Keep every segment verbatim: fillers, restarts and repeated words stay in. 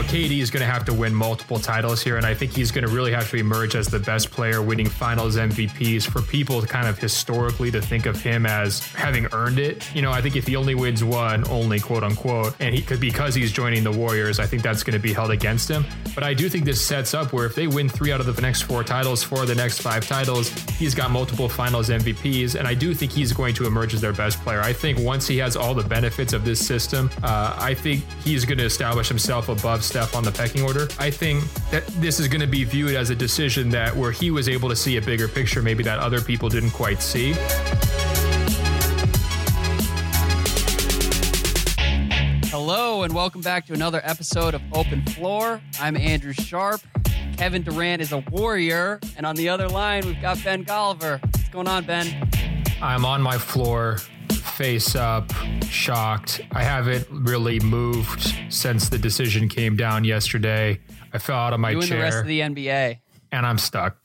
K D is going to have to win multiple titles here, and I think he's going to really have to emerge as the best player, winning finals M V Ps for people to kind of historically to think of him as having earned it. You know, I think if he only wins one, only quote unquote, and he could, because he's joining the Warriors, I think that's going to be held against him. But I do think this sets up where if they win three out of the next four titles, four of the next five titles, he's got multiple finals M V Ps, and I do think he's going to emerge as their best player. I think once he has all the benefits of this system, uh, I think he's going to establish himself above Steph on the pecking order. I think that this is going to be viewed as a decision that where he was able to see a bigger picture, maybe that other people didn't quite see. Hello and welcome back to another episode of Open Floor. I'm Andrew Sharp. Kevin Durant is a Warrior, and on the other line we've got Ben Golliver. What's going on, Ben? I'm on my floor, face up, shocked. I haven't really moved since the decision came down yesterday. I fell out of my you chair. You and the rest of the N B A. And I'm stuck.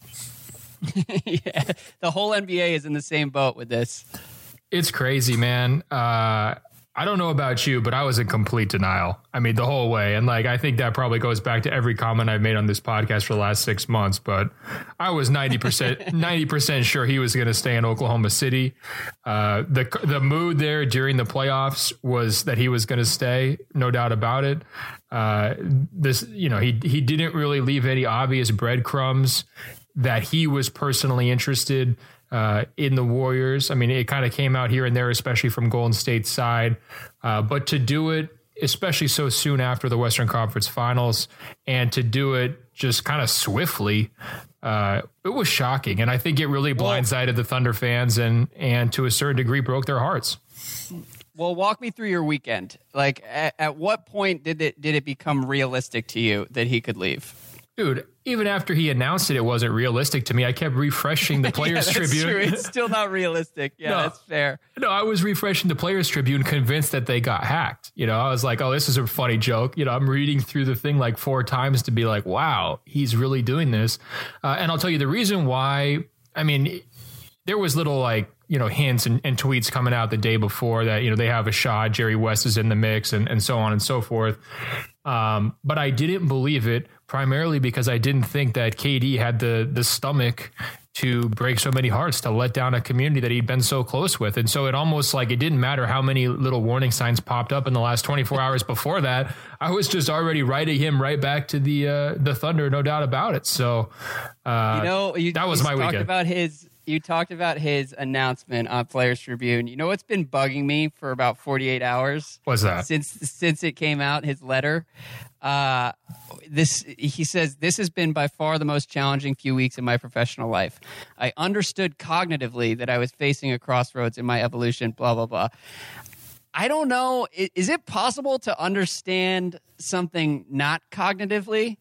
Yeah, the whole N B A is in the same boat with this. It's crazy, man. Uh, I don't know about you, but I was in complete denial. I mean, the whole way. And like, I think that probably goes back to every comment I've made on this podcast for the last six months. But I was ninety percent, ninety percent sure he was going to stay in Oklahoma City. Uh, the the mood there during the playoffs was that he was going to stay, no doubt about it. Uh, this, you know, he he didn't really leave any obvious breadcrumbs that he was personally interested Uh, in the Warriors. I mean, it kind of came out here and there, especially from Golden State's side. Uh, but to do it, especially so soon after the Western Conference Finals, and to do it just kind of swiftly, uh, it was shocking. And I think it really blindsided the Thunder fans and, and to a certain degree broke their hearts. Well, walk me through your weekend. Like, at, at what point did it did it become realistic to you that he could leave? Dude, even after he announced it, it wasn't realistic to me. I kept refreshing the Players yeah, Tribune. True. It's still not realistic. Yeah, no, that's fair. No, I was refreshing the Players Tribune, convinced that they got hacked. You know, I was like, oh, this is a funny joke. You know, I'm reading through the thing like four times to be like, wow, he's really doing this. Uh, and I'll tell you the reason why. I mean, there was little like, you know, hints and, and tweets coming out the day before that, you know, they have a shot, Jerry West is in the mix and, and so on and so forth. Um, but I didn't believe it primarily because I didn't think that K D had the the stomach to break so many hearts, to let down a community that he'd been so close with. And so it almost like it didn't matter how many little warning signs popped up in the last twenty-four hours before that. I was just already writing him right back to the uh, the Thunder, no doubt about it. So uh, you know, you, that was you my talked weekend. About his, you talked about his announcement on Players Tribune. You know what's been bugging me for about forty-eight hours? What's that? Since since it came out, his letter. Uh, this he says, this has been by far the most challenging few weeks in my professional life. I understood cognitively that I was facing a crossroads in my evolution, blah, blah, blah. I don't know. Is it possible to understand something not cognitively?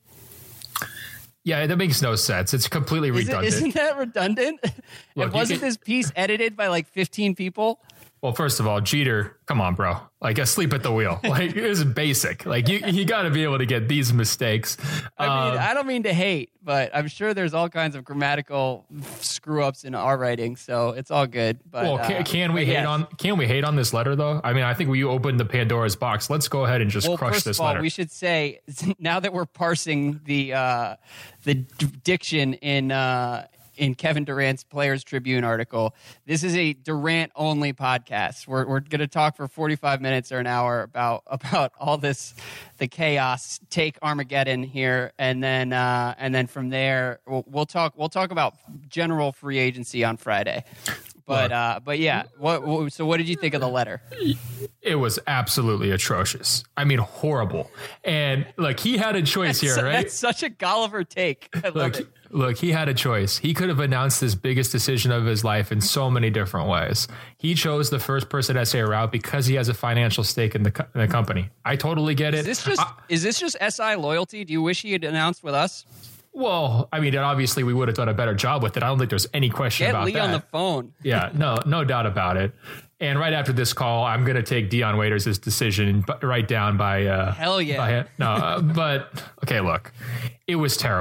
Yeah, that makes no sense. It's completely redundant. Is it, isn't that redundant? Look, and wasn't can, this piece edited by like fifteen people? Well, first of all, Jeter, come on, bro. Like, asleep at the wheel. Like, it was basic. Like, you you got to be able to get these mistakes. I mean, um, I don't mean to hate, but I'm sure there's all kinds of grammatical screw ups in our writing, so it's all good. But, well, can, uh, can we but hate yes. on? Can we hate on this letter though? I mean, I think we opened the Pandora's box. Let's go ahead and just well, crush first this of all, letter. We should say now that we're parsing the uh, the d- diction in. Uh, in Kevin Durant's Players Tribune article. This is a Durant-only podcast. We're we're going to talk for forty-five minutes or an hour about about all this, the chaos, take Armageddon here, and then uh, and then from there we'll, we'll talk we'll talk about general free agency on Friday. But uh, but yeah, what, what, so what did you think of the letter? It was absolutely atrocious. I mean, horrible. And look, he had a choice that's, here, right? That's such a Golliver take. I love look, it. Look, he had a choice. He could have announced this biggest decision of his life in so many different ways. He chose the first person essay route because he has a financial stake in the, co- in the company. I totally get it. Is this just I, is this just S I loyalty? Do you wish he had announced with us? Well, I mean, obviously we would have done a better job with it. I don't think there's any question Get about Lee that. on the phone. Yeah, no, no doubt about it. And right after this call, I'm going to take Dion Waiters' decision right down by. Uh, Hell yeah. By, no, uh, but okay, look, it was terrible.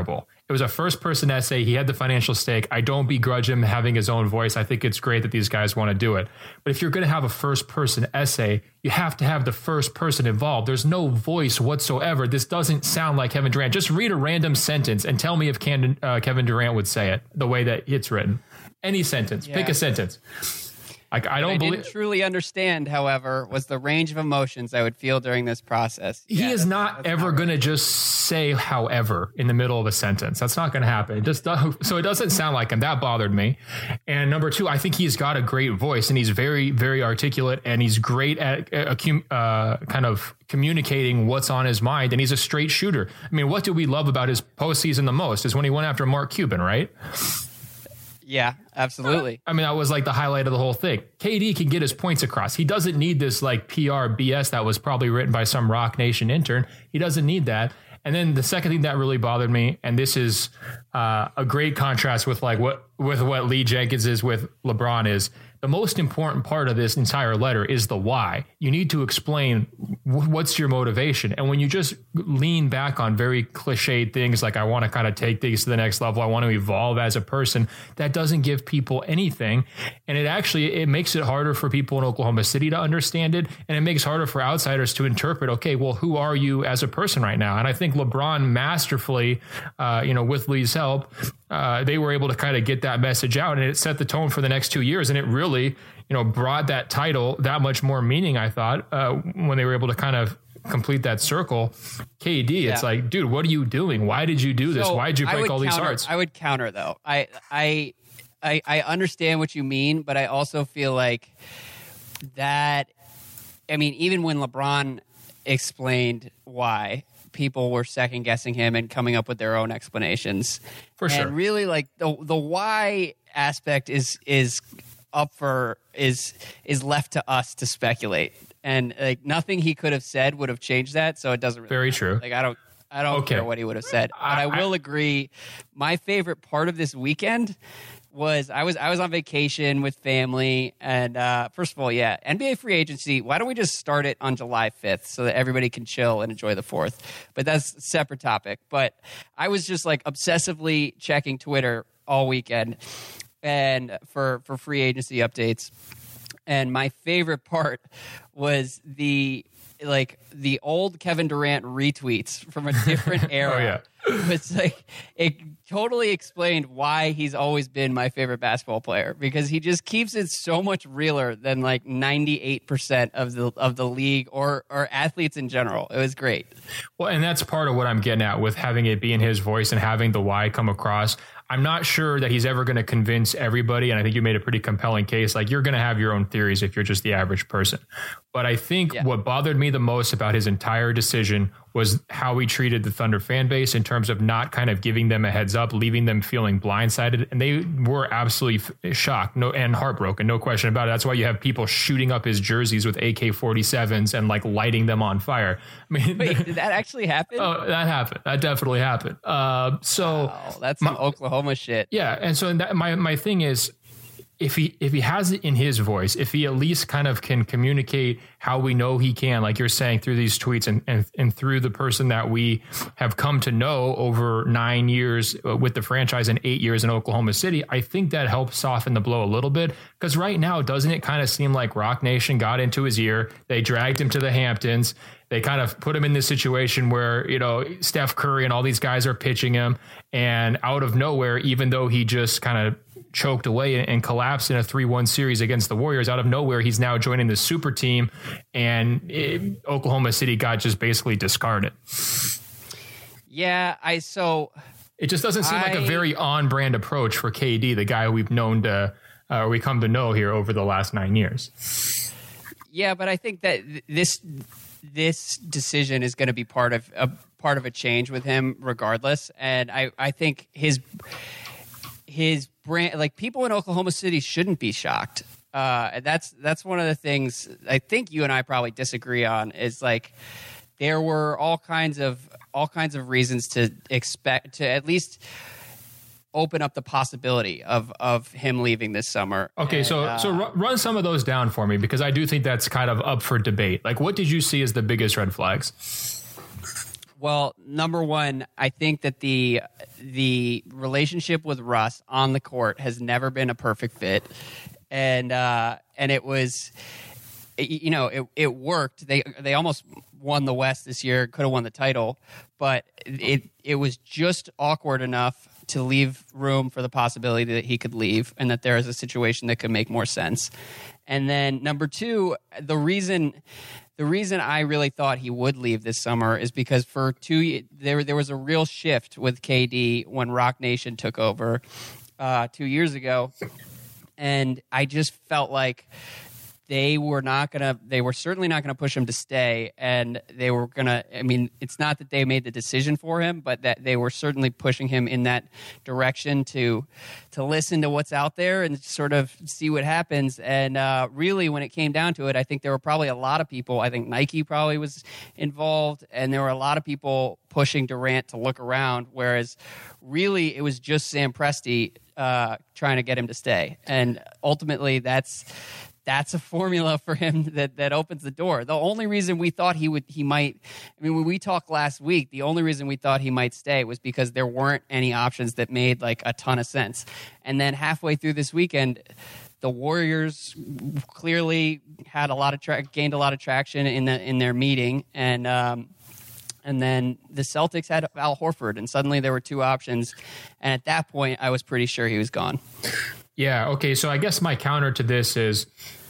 It was a first person essay. He had the financial stake. I don't begrudge him having his own voice. I think it's great that these guys want to do it. But if you're going to have a first person essay, you have to have the first person involved. There's no voice whatsoever. This doesn't sound like Kevin Durant. Just read a random sentence and tell me if Ken, uh, Kevin Durant would say it the way that it's written. Any sentence. Yeah. Pick a sentence. Like, I don't what I believe. didn't truly understand, however, was the range of emotions I would feel during this process. He yeah, is that's, not that's ever not going to just say "however" in the middle of a sentence. That's not going to happen. It just does, so it doesn't sound like him. That bothered me. And number two, I think he's got a great voice, and he's very, very articulate, and he's great at uh, uh, kind of communicating what's on his mind. And he's a straight shooter. I mean, what do we love about his postseason the most is when he went after Mark Cuban, right? Yeah, absolutely. I mean, that was like the highlight of the whole thing. K D can get his points across. He doesn't need this like P R B S that was probably written by some Rock Nation intern. He doesn't need that. And then the second thing that really bothered me, and this is uh, a great contrast with like what with what Lee Jenkins is with LeBron, is the most important part of this entire letter is the why. You need to explain w- what's your motivation. And when you just lean back on very cliched things like I want to kind of take things to the next level, I want to evolve as a person, that doesn't give people anything. And it actually, it makes it harder for people in Oklahoma City to understand it. And it makes it harder for outsiders to interpret, okay, well, who are you as a person right now? And I think LeBron masterfully, uh, you know, with Lee's help, uh, they were able to kind of get that message out, and it set the tone for the next two years. And it really, you know, brought that title that much more meaning, I thought, uh, when they were able to kind of complete that circle. K D, yeah. It's like, dude, what are you doing? Why did you do this? So Why did you break all counter, these hearts? I would counter, though. I, I, I, I understand what you mean, but I also feel like that, I mean, even when LeBron explained why, people were second guessing him and coming up with their own explanations. For sure. And really, like the the why aspect is is up for is is left to us to speculate. And like nothing he could have said would have changed that. So it doesn't really very matter. true. Like I don't I don't okay. care what he would have said. But I, I will I, agree. My favorite part of this weekend was I was I was on vacation with family, and uh, first of all, yeah, N B A free agency. Why don't we just start it on July fifth so that everybody can chill and enjoy the fourth? But that's a separate topic. But I was just like obsessively checking Twitter all weekend, and for for free agency updates. And my favorite part was the like the old Kevin Durant retweets from a different era. Oh, yeah. It's like it totally explained why he's always been my favorite basketball player, because he just keeps it so much realer than like ninety-eight percent of the of the league or or athletes in general. It was great. Well, and that's part of what I'm getting at with having it be in his voice and having the why come across. I'm not sure that he's ever going to convince everybody. And I think you made a pretty compelling case. Like, you're going to have your own theories if you're just the average person. But I think yeah. what bothered me the most about his entire decision was how he treated the Thunder fan base in terms of not kind of giving them a heads up, leaving them feeling blindsided. And they were absolutely shocked no, and heartbroken, no question about it. That's why you have people shooting up his jerseys with A K forty-sevens and like lighting them on fire. I mean, wait, did that actually happen? Oh, that happened. That definitely happened. Uh, so wow, that's some my, Oklahoma shit. Yeah. And so that, my, my thing is, if he if he has it in his voice, if he at least kind of can communicate how we know he can, like you're saying, through these tweets and, and, and through the person that we have come to know over nine years with the franchise and eight years in Oklahoma City, I think that helps soften the blow a little bit. Because right now, doesn't it kind of seem like Rock Nation got into his ear? They dragged him to the Hamptons. They kind of put him in this situation where, you know, Steph Curry and all these guys are pitching him. And out of nowhere, even though he just kind of choked away and collapsed in a three one series against the Warriors, out of nowhere, he's now joining the super team, and it, Oklahoma City got just basically discarded. Yeah, I so it just doesn't seem I, like a very on brand approach for K D, the guy we've known to, uh, we come to know here over the last nine years. Yeah, but I think that this this decision is going to be part of a part of a change with him, regardless. And I, I think his his brand, like people in Oklahoma City, shouldn't be shocked. Uh, that's that's one of the things I think you and I probably disagree on. Is like there were all kinds of all kinds of reasons to expect to at least open up the possibility of of him leaving this summer. Okay, and, so uh, so run some of those down for me, because I do think that's kind of up for debate. Like, what did you see as the biggest red flags? Well, number one, I think that the the relationship with Russ on the court has never been a perfect fit, and uh, and it was, you know, it it worked. They they almost won the West this year, could have won the title, but it it was just awkward enough to leave room for the possibility that he could leave, and that there is a situation that could make more sense. And then number two, the reason. The reason I really thought he would leave this summer is because for two there there was a real shift with K D when Rock Nation took over uh, two years ago, and I just felt like they were not gonna. They were certainly not gonna push him to stay, and they were gonna. I mean, it's not that they made the decision for him, but that they were certainly pushing him in that direction to to listen to what's out there and sort of see what happens. And uh, really, when it came down to it, I think there were probably a lot of people. I think Nike probably was involved, and there were a lot of people pushing Durant to look around. Whereas, really, it was just Sam Presti uh, trying to get him to stay, and ultimately, that's. That's a formula for him that, that opens the door. The only reason we thought he would, he might, I mean, when we talked last week, the only reason we thought he might stay was because there weren't any options that made like a ton of sense. And then halfway through this weekend, the Warriors clearly had a lot of tra- gained a lot of traction in the, in their meeting, and um, and then the Celtics had Al Horford, and suddenly there were two options. And at that point, I was pretty sure he was gone. Yeah. Okay. So I guess my counter to this is,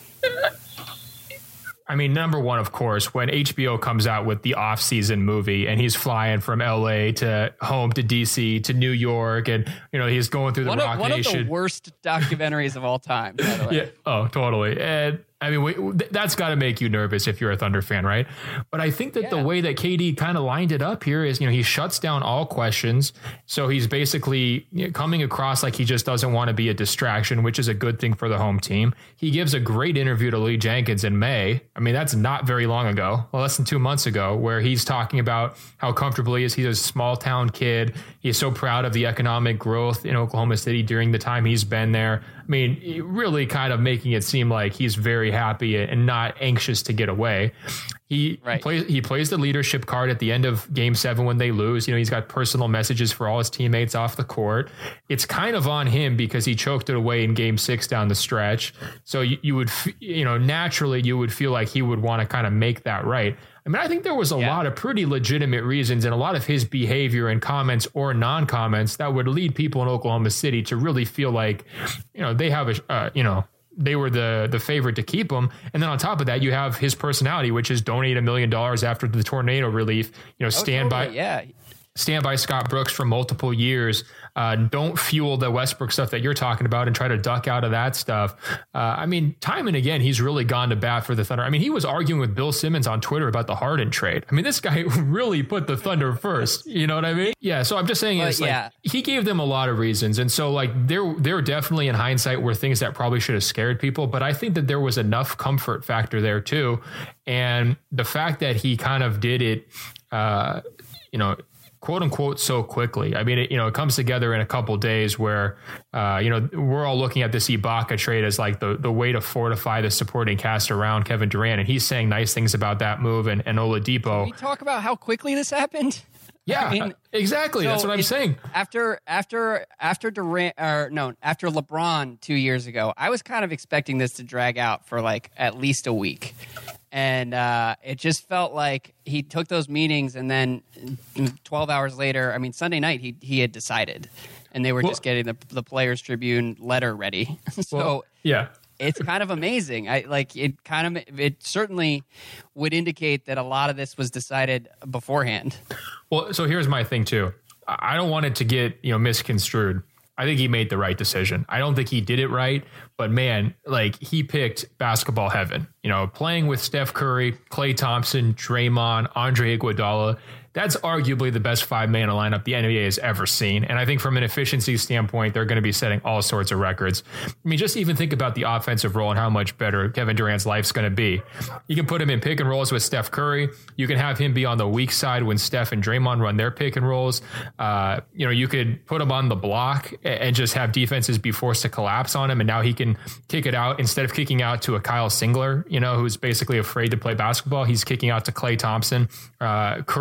I mean, number one, of course, when H B O comes out with the off-season movie and he's flying from L A to home to D C to New York, and you know he's going through the one Rock of, one Nation. One of the worst documentaries of all time, by the way. Yeah. Oh, totally. And I mean, we, that's got to make you nervous if you're a Thunder fan, right? But I think that yeah. the way that K D kind of lined it up here is, you know, he shuts down all questions. So he's basically coming across like he just doesn't want to be a distraction, which is a good thing for the home team. He gives a great interview to Lee Jenkins in May. I mean, that's not very long ago, well, less than two months ago, where he's talking about how comfortable he is. He's a small town kid. He's so proud of the economic growth in Oklahoma City during the time he's been there. I mean, really kind of making it seem like he's very happy and not anxious to get away. He right. plays he plays the leadership card at the end of game seven when they lose. You know, he's got personal messages for all his teammates off the court. It's kind of on him because he choked it away in game six down the stretch. So you, you would, you know, naturally you would feel like he would want to kind of make that right. I mean, I think there was a yeah. lot of pretty legitimate reasons and a lot of his behavior and comments or non-comments that would lead people in Oklahoma City to really feel like, you know, they have a, uh, you know, they were the the favorite to keep him. And then on top of that, you have his personality, which is donate a million dollars after the tornado relief, you know, stand oh, totally. by. Yeah. Stand by Scott Brooks for multiple years. Uh, don't fuel the Westbrook stuff that you're talking about and try to duck out of that stuff. Uh, I mean, time and again, he's really gone to bat for the Thunder. I mean, he was arguing with Bill Simmons on Twitter about the Harden trade. I mean, this guy really put the Thunder first. You know what I mean? Yeah. So I'm just saying, it's like yeah. he gave them a lot of reasons. And so like there, there definitely in hindsight were things that probably should have scared people, but I think that there was enough comfort factor there too. And the fact that he kind of did it, uh, you know, quote unquote, so quickly. I mean, it, you know, it comes together in a couple of days where, uh, you know, we're all looking at this Ibaka trade as like the, the way to fortify the supporting cast around Kevin Durant. And he's saying nice things about that move and, and Oladipo. Can we talk about how quickly this happened? Yeah, I mean, exactly. So That's what I'm saying. After, after, after Durant, or no, after LeBron two years ago, I was kind of expecting this to drag out for like at least a week. And uh, it just felt like he took those meetings, and then twelve hours later, I mean, Sunday night, he he had decided, and they were well, just getting the the Players Tribune letter ready. so well, yeah, it's kind of amazing. I like it. Kind of, it certainly would indicate that a lot of this was decided beforehand. Well, so here's my thing too. I don't want it to get you know misconstrued. I think he made the right decision. I don't think he did it right, but man, like he picked basketball heaven, you know, playing with Steph Curry, Klay Thompson, Draymond, Andre Iguodala. That's arguably the best five-man lineup the N B A has ever seen. And I think from an efficiency standpoint, they're going to be setting all sorts of records. I mean, just even think about the offensive role and how much better Kevin Durant's life's going to be. You can put him in pick and rolls with Steph Curry. You can have him be on the weak side when Steph and Draymond run their pick and rolls. Uh, you know, you could put him on the block and just have defenses be forced to collapse on him. And now he can kick it out instead of kicking out to a Kyle Singler, you know, who's basically afraid to play basketball. He's kicking out to Klay Thompson, uh, Curry,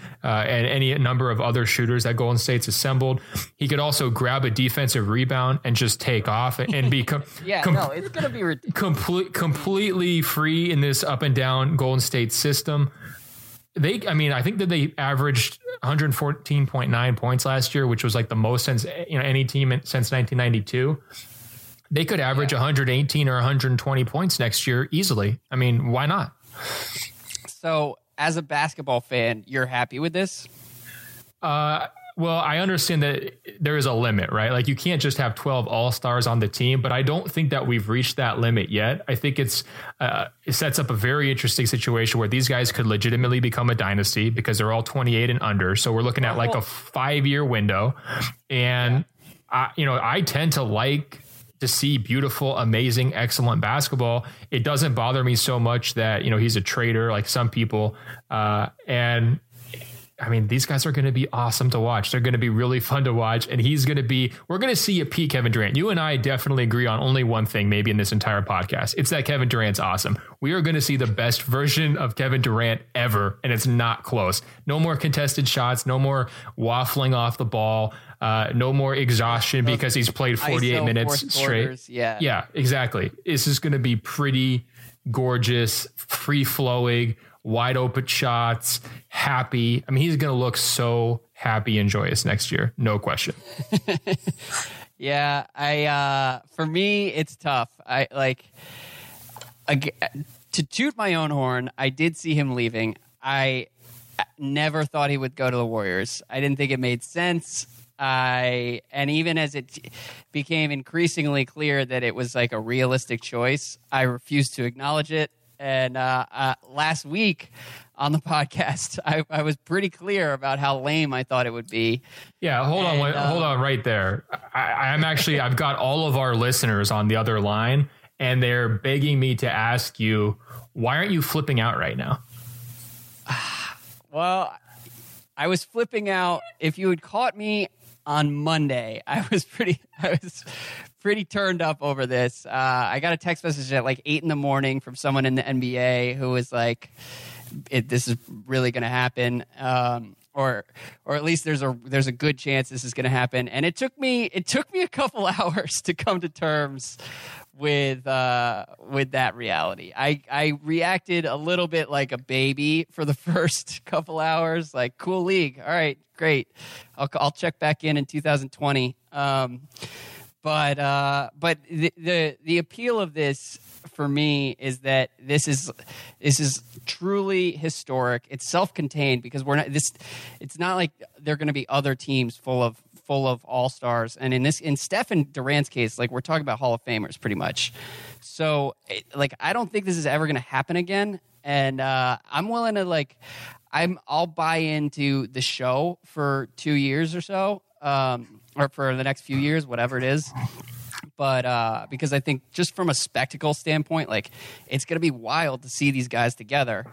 uh, and any number of other shooters that Golden State's assembled. He could also grab a defensive rebound and just take off and be com- yeah, com- no, it's going to be ridiculous. complete, completely free in this up and down Golden State system. They, I mean, I think that they averaged one fourteen point nine points last year, which was like the most since, you know, any team since nineteen ninety-two. They could average yeah. one eighteen or one twenty points next year easily. I mean, why not? So, as a basketball fan, you're happy with this? Uh, well, I understand that there is a limit, right? Like you can't just have twelve all-stars on the team, but I don't think that we've reached that limit yet. I think it's uh, it sets up a very interesting situation where these guys could legitimately become a dynasty because they're all twenty-eight and under. So we're looking at like a five-year window. And, yeah. I, you know, I tend to like to see beautiful, amazing, excellent basketball. It doesn't bother me so much that, you know, he's a traitor like some people. Uh, and I mean, these guys are going to be awesome to watch. They're going to be really fun to watch. And he's going to be, we're going to see a peak Kevin Durant. You and I definitely agree on only one thing, maybe in this entire podcast. It's that Kevin Durant's awesome. We are going to see the best version of Kevin Durant ever. And it's not close. No more contested shots, no more waffling off the ball, uh, no more exhaustion Those because he's played forty-eight I S O minutes straight. Yeah, yeah, exactly. This is going to be pretty gorgeous, free flowing, wide open shots, happy. I mean, he's going to look so happy and joyous next year. No question. yeah. I, uh, for me, it's tough. I like I, to toot my own horn. I did see him leaving. I never thought he would go to the Warriors. I didn't think it made sense. I, and even as it became increasingly clear that it was like a realistic choice, I refused to acknowledge it. And uh, uh, last week on the podcast, I, I was pretty clear about how lame I thought it would be. Yeah, hold and, on, uh, hold on, right there. I, I'm actually, I've got all of our listeners on the other line, and they're begging me to ask you, why aren't you flipping out right now? Well, I was flipping out. If you had caught me on Monday, I was pretty, I was. pretty turned up over this. Uh, I got a text message at like eight in the morning from someone in the N B A who was like, it, "This is really going to happen," um, or, or at least there's a there's a good chance this is going to happen. And it took me it took me a couple hours to come to terms with uh, with that reality. I I reacted a little bit like a baby for the first couple hours, like, cool league, all right, great. I'll I'll check back in in two thousand twenty. Um, But uh, but the, the the appeal of this for me is that this is this is truly historic. It's self-contained because we're not this. It's not like there are going to be other teams full of full of all-stars. And in this in Stephen Durant's case, like we're talking about Hall of Famers pretty much. So it, like I don't think this is ever going to happen again. And uh, I'm willing to like I'm I'll buy into the show for two years or so. Um, or for the next few years, whatever it is. But uh, because I think just from a spectacle standpoint, like it's going to be wild to see these guys together.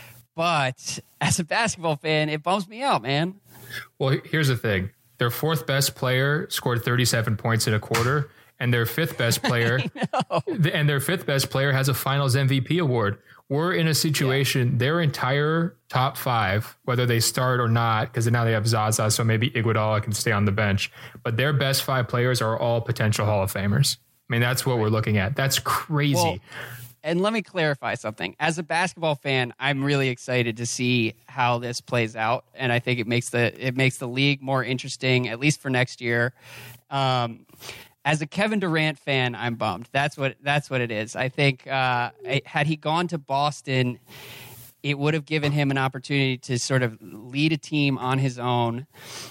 But as a basketball fan, it bums me out, man. Well, here's the thing. Their fourth best player scored thirty-seven points in a quarter, and their fifth best player and their fifth best player has a Finals M V P award. We're in a situation, yeah. Their entire top five, whether they start or not, because now they have Zaza, so maybe Iguodala can stay on the bench, but their best five players are all potential Hall of Famers. I mean, that's what we're looking at. That's crazy. Well, and let me clarify something. As a basketball fan, I'm really excited to see how this plays out, and I think it makes the it makes the league more interesting, at least for next year. Um, As a Kevin Durant fan, I'm bummed. That's what that's what it is. I think uh, had he gone to Boston, it would have given him an opportunity to sort of lead a team on his own.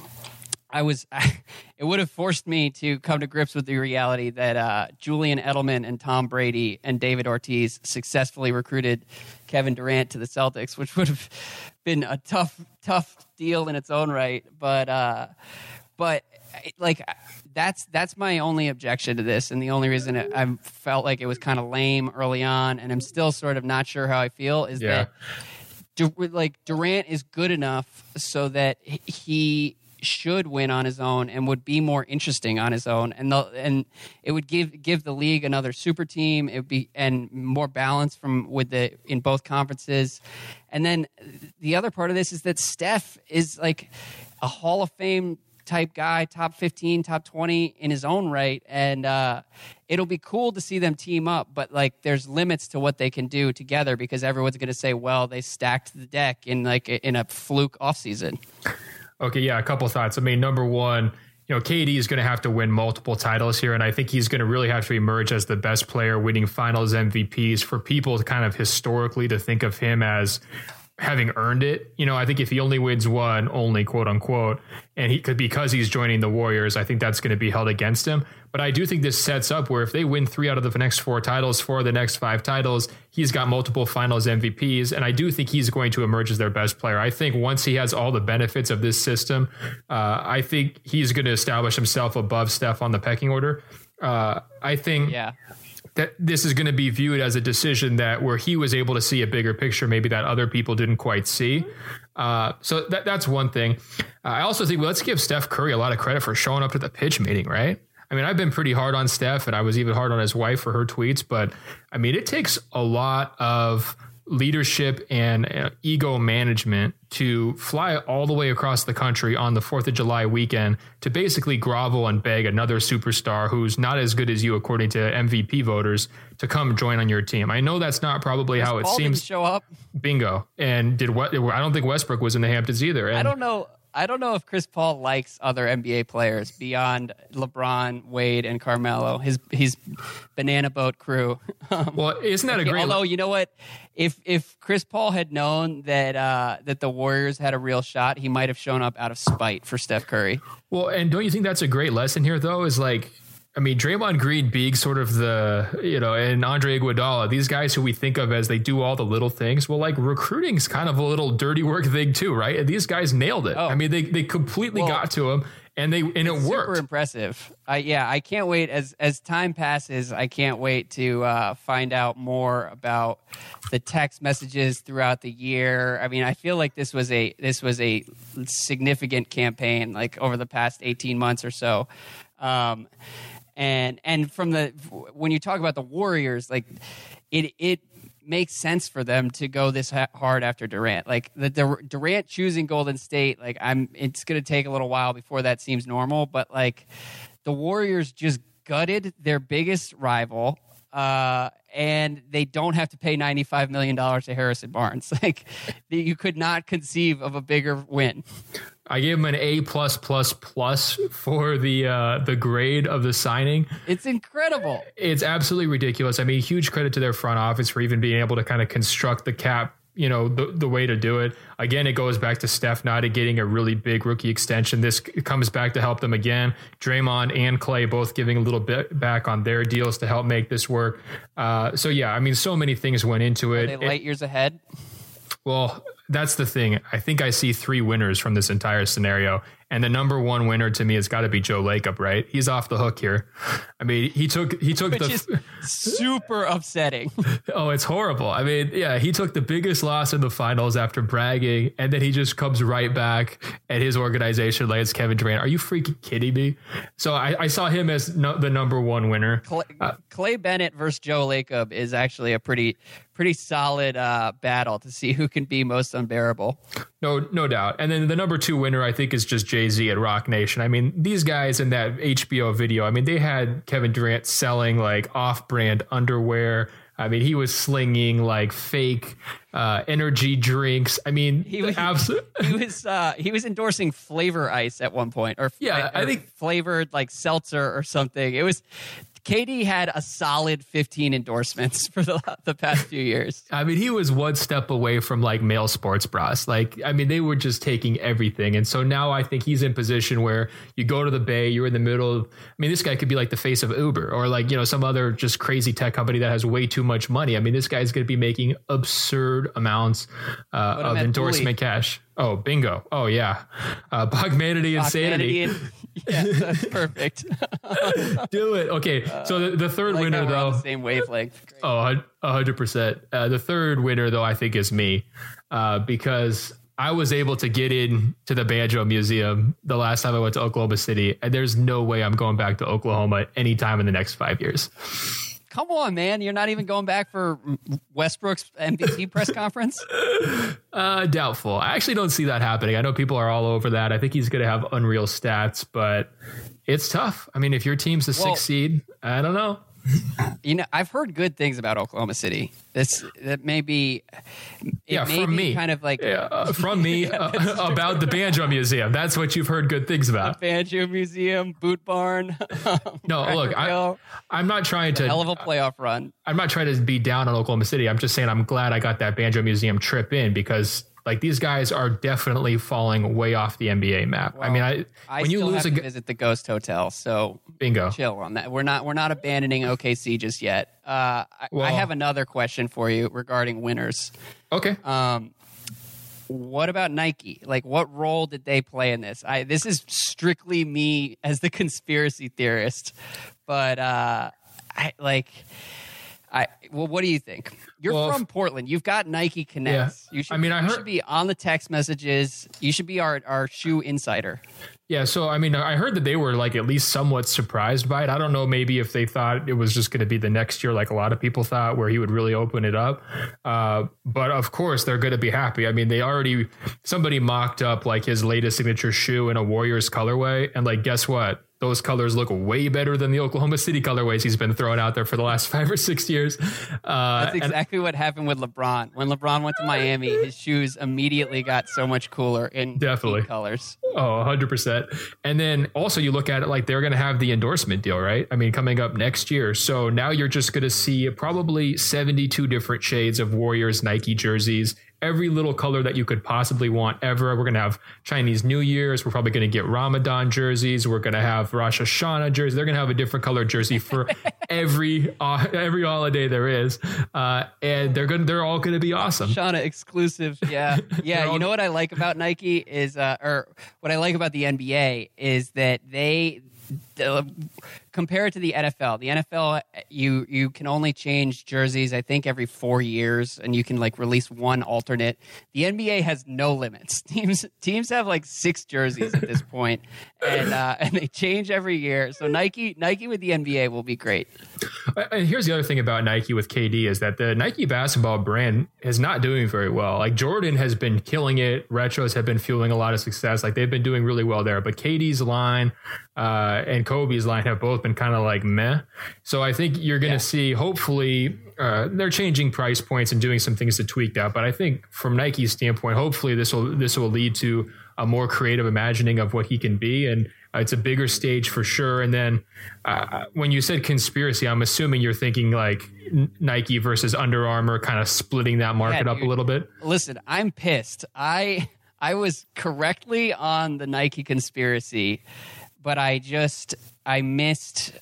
I was, it would have forced me to come to grips with the reality that uh, Julian Edelman and Tom Brady and David Ortiz successfully recruited Kevin Durant to the Celtics, which would have been a tough, tough deal in its own right. But, uh, but like. That's that's my only objection to this, and the only reason it, I felt like it was kind of lame early on, and I'm still sort of not sure how I feel, is yeah. that Du- like Durant is good enough so that he should win on his own and would be more interesting on his own, and the, and it would give give the league another super team. It would be and more balance from with the in both conferences. And then the other part of this is that Steph is like a Hall of Fame type guy, top fifteen, top twenty in his own right, and uh, it'll be cool to see them team up. But like, there's limits to what they can do together because everyone's going to say, "Well, they stacked the deck in like in a fluke offseason." Okay, yeah, a couple thoughts. I mean, number one, you know, K D is going to have to win multiple titles here, and I think he's going to really have to emerge as the best player, winning Finals M V Ps for people to kind of historically to think of him as having earned it. You know, I think if he only wins one, only quote unquote, and he could because he's joining the Warriors, I think that's going to be held against him. But I do think this sets up where if they win three out of the next four titles, four of the next five titles, he's got multiple Finals M V Ps, and I do think he's going to emerge as their best player. I think once he has all the benefits of this system, uh, I think he's going to establish himself above Steph on the pecking order. Uh, I think. Yeah. That this is going to be viewed as a decision that where he was able to see a bigger picture, maybe that other people didn't quite see. Uh, so that that's one thing. Uh, I also think, well, let's give Steph Curry a lot of credit for showing up to the pitch meeting, right? I mean, I've been pretty hard on Steph, and I was even hard on his wife for her tweets. But I mean, it takes a lot of leadership and uh, ego management to fly all the way across the country on the fourth of July weekend to basically grovel and beg another superstar who's not as good as you, according to M V P voters, to come join on your team. I know that's not probably Chris how it Paul seems. Didn't show up. Bingo. And did what? I don't think Westbrook was in the Hamptons either. And I don't know. I don't know if Chris Paul likes other N B A players beyond LeBron, Wade, and Carmelo. His his banana boat crew. Um, well, isn't that a great? Although you know what, if if Chris Paul had known that uh, that the Warriors had a real shot, he might have shown up out of spite for Steph Curry. Well, and don't you think that's a great lesson here, though? Is like, I mean, Draymond Green being sort of the, you know, and Andre Iguodala, these guys who we think of as they do all the little things. Well, like recruiting's kind of a little dirty work thing too, right? And these guys nailed it. Oh. I mean, they they completely well, got to him, and they and it worked. Super impressive. I yeah, I can't wait as as time passes. I can't wait to uh, find out more about the text messages throughout the year. I mean, I feel like this was a this was a significant campaign, like over the past eighteen months or so. Um, And and from the when you talk about the Warriors, like it it makes sense for them to go this hard after Durant. Like the, the Durant choosing Golden State, like I'm it's going to take a little while before that seems normal. But like the Warriors just gutted their biggest rival, uh, and they don't have to pay ninety-five million dollars to Harrison Barnes. Like you could not conceive of a bigger win. I gave him an A plus plus plus for the uh, the grade of the signing. It's incredible. It's absolutely ridiculous. I mean, huge credit to their front office for even being able to kind of construct the cap, you know, the, the way to do it. Again, it goes back to Steph not getting a really big rookie extension. This comes back to help them again. Draymond and Clay both giving a little bit back on their deals to help make this work. Uh, so, yeah, I mean, so many things went into it. Are they light it, years ahead? Well, that's the thing. I think I see three winners from this entire scenario. And the number one winner to me has got to be Joe Lacob, right? He's off the hook here. I mean, he took he took Which the is super upsetting. Oh, it's horrible. I mean, yeah, he took the biggest loss in the finals after bragging, and then he just comes right back at his organization lands Kevin Durant. Are you freaking kidding me? So I, I saw him as no, the number one winner. Clay, uh, Clay Bennett versus Joe Lacob is actually a pretty pretty solid uh, battle to see who can be most unbearable. No, no doubt. And then the number two winner, I think, is just Jay-Z at Rock Nation. I mean, these guys in that H B O video, I mean, they had Kevin Durant selling like off-brand underwear. I mean, he was slinging like fake uh, energy drinks. I mean, he was abso- he was uh, he was endorsing Flavor Ice at one point, or yeah, or I think flavored like seltzer or something. It was. K D had a solid fifteen endorsements for the the past few years. I mean, he was one step away from like male sports bras. Like, I mean, they were just taking everything. And so now I think he's in position where you go to the Bay, you're in the middle of, I mean, this guy could be like the face of Uber or like, you know, some other just crazy tech company that has way too much money. I mean, this guy's going to be making absurd amounts uh, of endorsement Bully. cash. Oh, bingo. Oh, yeah. Uh, Bogmanity Insanity. And, yeah, that's perfect. Do it. Okay. So the, the third like winner, though. On the same wavelength. Great. Oh, one hundred percent. Uh, the third winner, though, I think is me uh, because I was able to get in to the Banjo Museum the last time I went to Oklahoma City, and there's no way I'm going back to Oklahoma anytime in the next five years. Come on, man. You're not even going back for Westbrook's M V P press conference? Uh, doubtful. I actually don't see that happening. I know people are all over that. I think he's going to have unreal stats, but it's tough. I mean, if your team's a well, six seed, I don't know. You know, I've heard good things about Oklahoma City. This that may be, it yeah, may from be me, kind of like yeah, uh, from me yeah, uh, about the Banjo Museum. That's what you've heard good things about. The Banjo Museum, Boot Barn. No, look, I, I'm not trying to hell of a playoff run. I'm not trying to be down on Oklahoma City. I'm just saying I'm glad I got that Banjo Museum trip in because. Like these guys are definitely falling way off the N B A map. Well, I mean, I, I when you still lose have a to visit the Ghost Hotel, so bingo, chill on that. We're not we're not abandoning O K C just yet. Uh, well, I have another question for you regarding winners. Okay. Um, what about Nike? Like, what role did they play in this? I this is strictly me as the conspiracy theorist, but uh, I like. I well, what do you think? You're well, from Portland. You've got Nike Connects. Yeah. You should. I mean, I you heard, should be on the text messages. You should be our our shoe insider. Yeah. So I mean, I heard that they were like at least somewhat surprised by it. I don't know, maybe if they thought it was just going to be the next year, like a lot of people thought, where he would really open it up. Uh, but of course, they're going to be happy. I mean, they already somebody mocked up like his latest signature shoe in a Warriors colorway, and like, guess what? Those colors look way better than the Oklahoma City colorways he's been throwing out there for the last five or six years. Uh, That's exactly and, what happened with LeBron. When LeBron went to Miami, his shoes immediately got so much cooler in definitely colors. Oh, one hundred percent. And then also you look at it like they're going to have the endorsement deal, right? I mean, coming up next year. So now you're just going to see probably seventy-two different shades of Warriors Nike jerseys. Every little color that you could possibly want ever. We're going to have Chinese New Year's. We're probably going to get Ramadan jerseys. We're going to have Rosh Hashanah jerseys. They're going to have a different color jersey for every uh, every holiday there is, uh, and they're going. They're all going to be awesome. Hashanah exclusive. Yeah, yeah. all- you know what I like about Nike is, uh, or what I like about the N B A is that they. Uh, compare it to the N F L. The N F L, you you can only change jerseys, I think, every four years, and you can like release one alternate. The N B A has no limits. Teams teams have like six jerseys at this point, and uh, and they change every year. So Nike Nike with the N B A will be great. And here's the other thing about Nike with K D is that the Nike basketball brand is not doing very well. Like Jordan has been killing it. Retros have been fueling a lot of success. Like they've been doing really well there. But K D's line uh, and Kobe's line have both been kind of like meh. So I think you're going to yeah. see, hopefully, uh, they're changing price points and doing some things to tweak that. But I think from Nike's standpoint, hopefully this will this will lead to a more creative imagining of what he can be. And uh, it's a bigger stage for sure. And then uh, when you said conspiracy, I'm assuming you're thinking like Nike versus Under Armour kind of splitting that market yeah, up a little bit. Listen, I'm pissed. I I was correctly on the Nike conspiracy, but I just I missed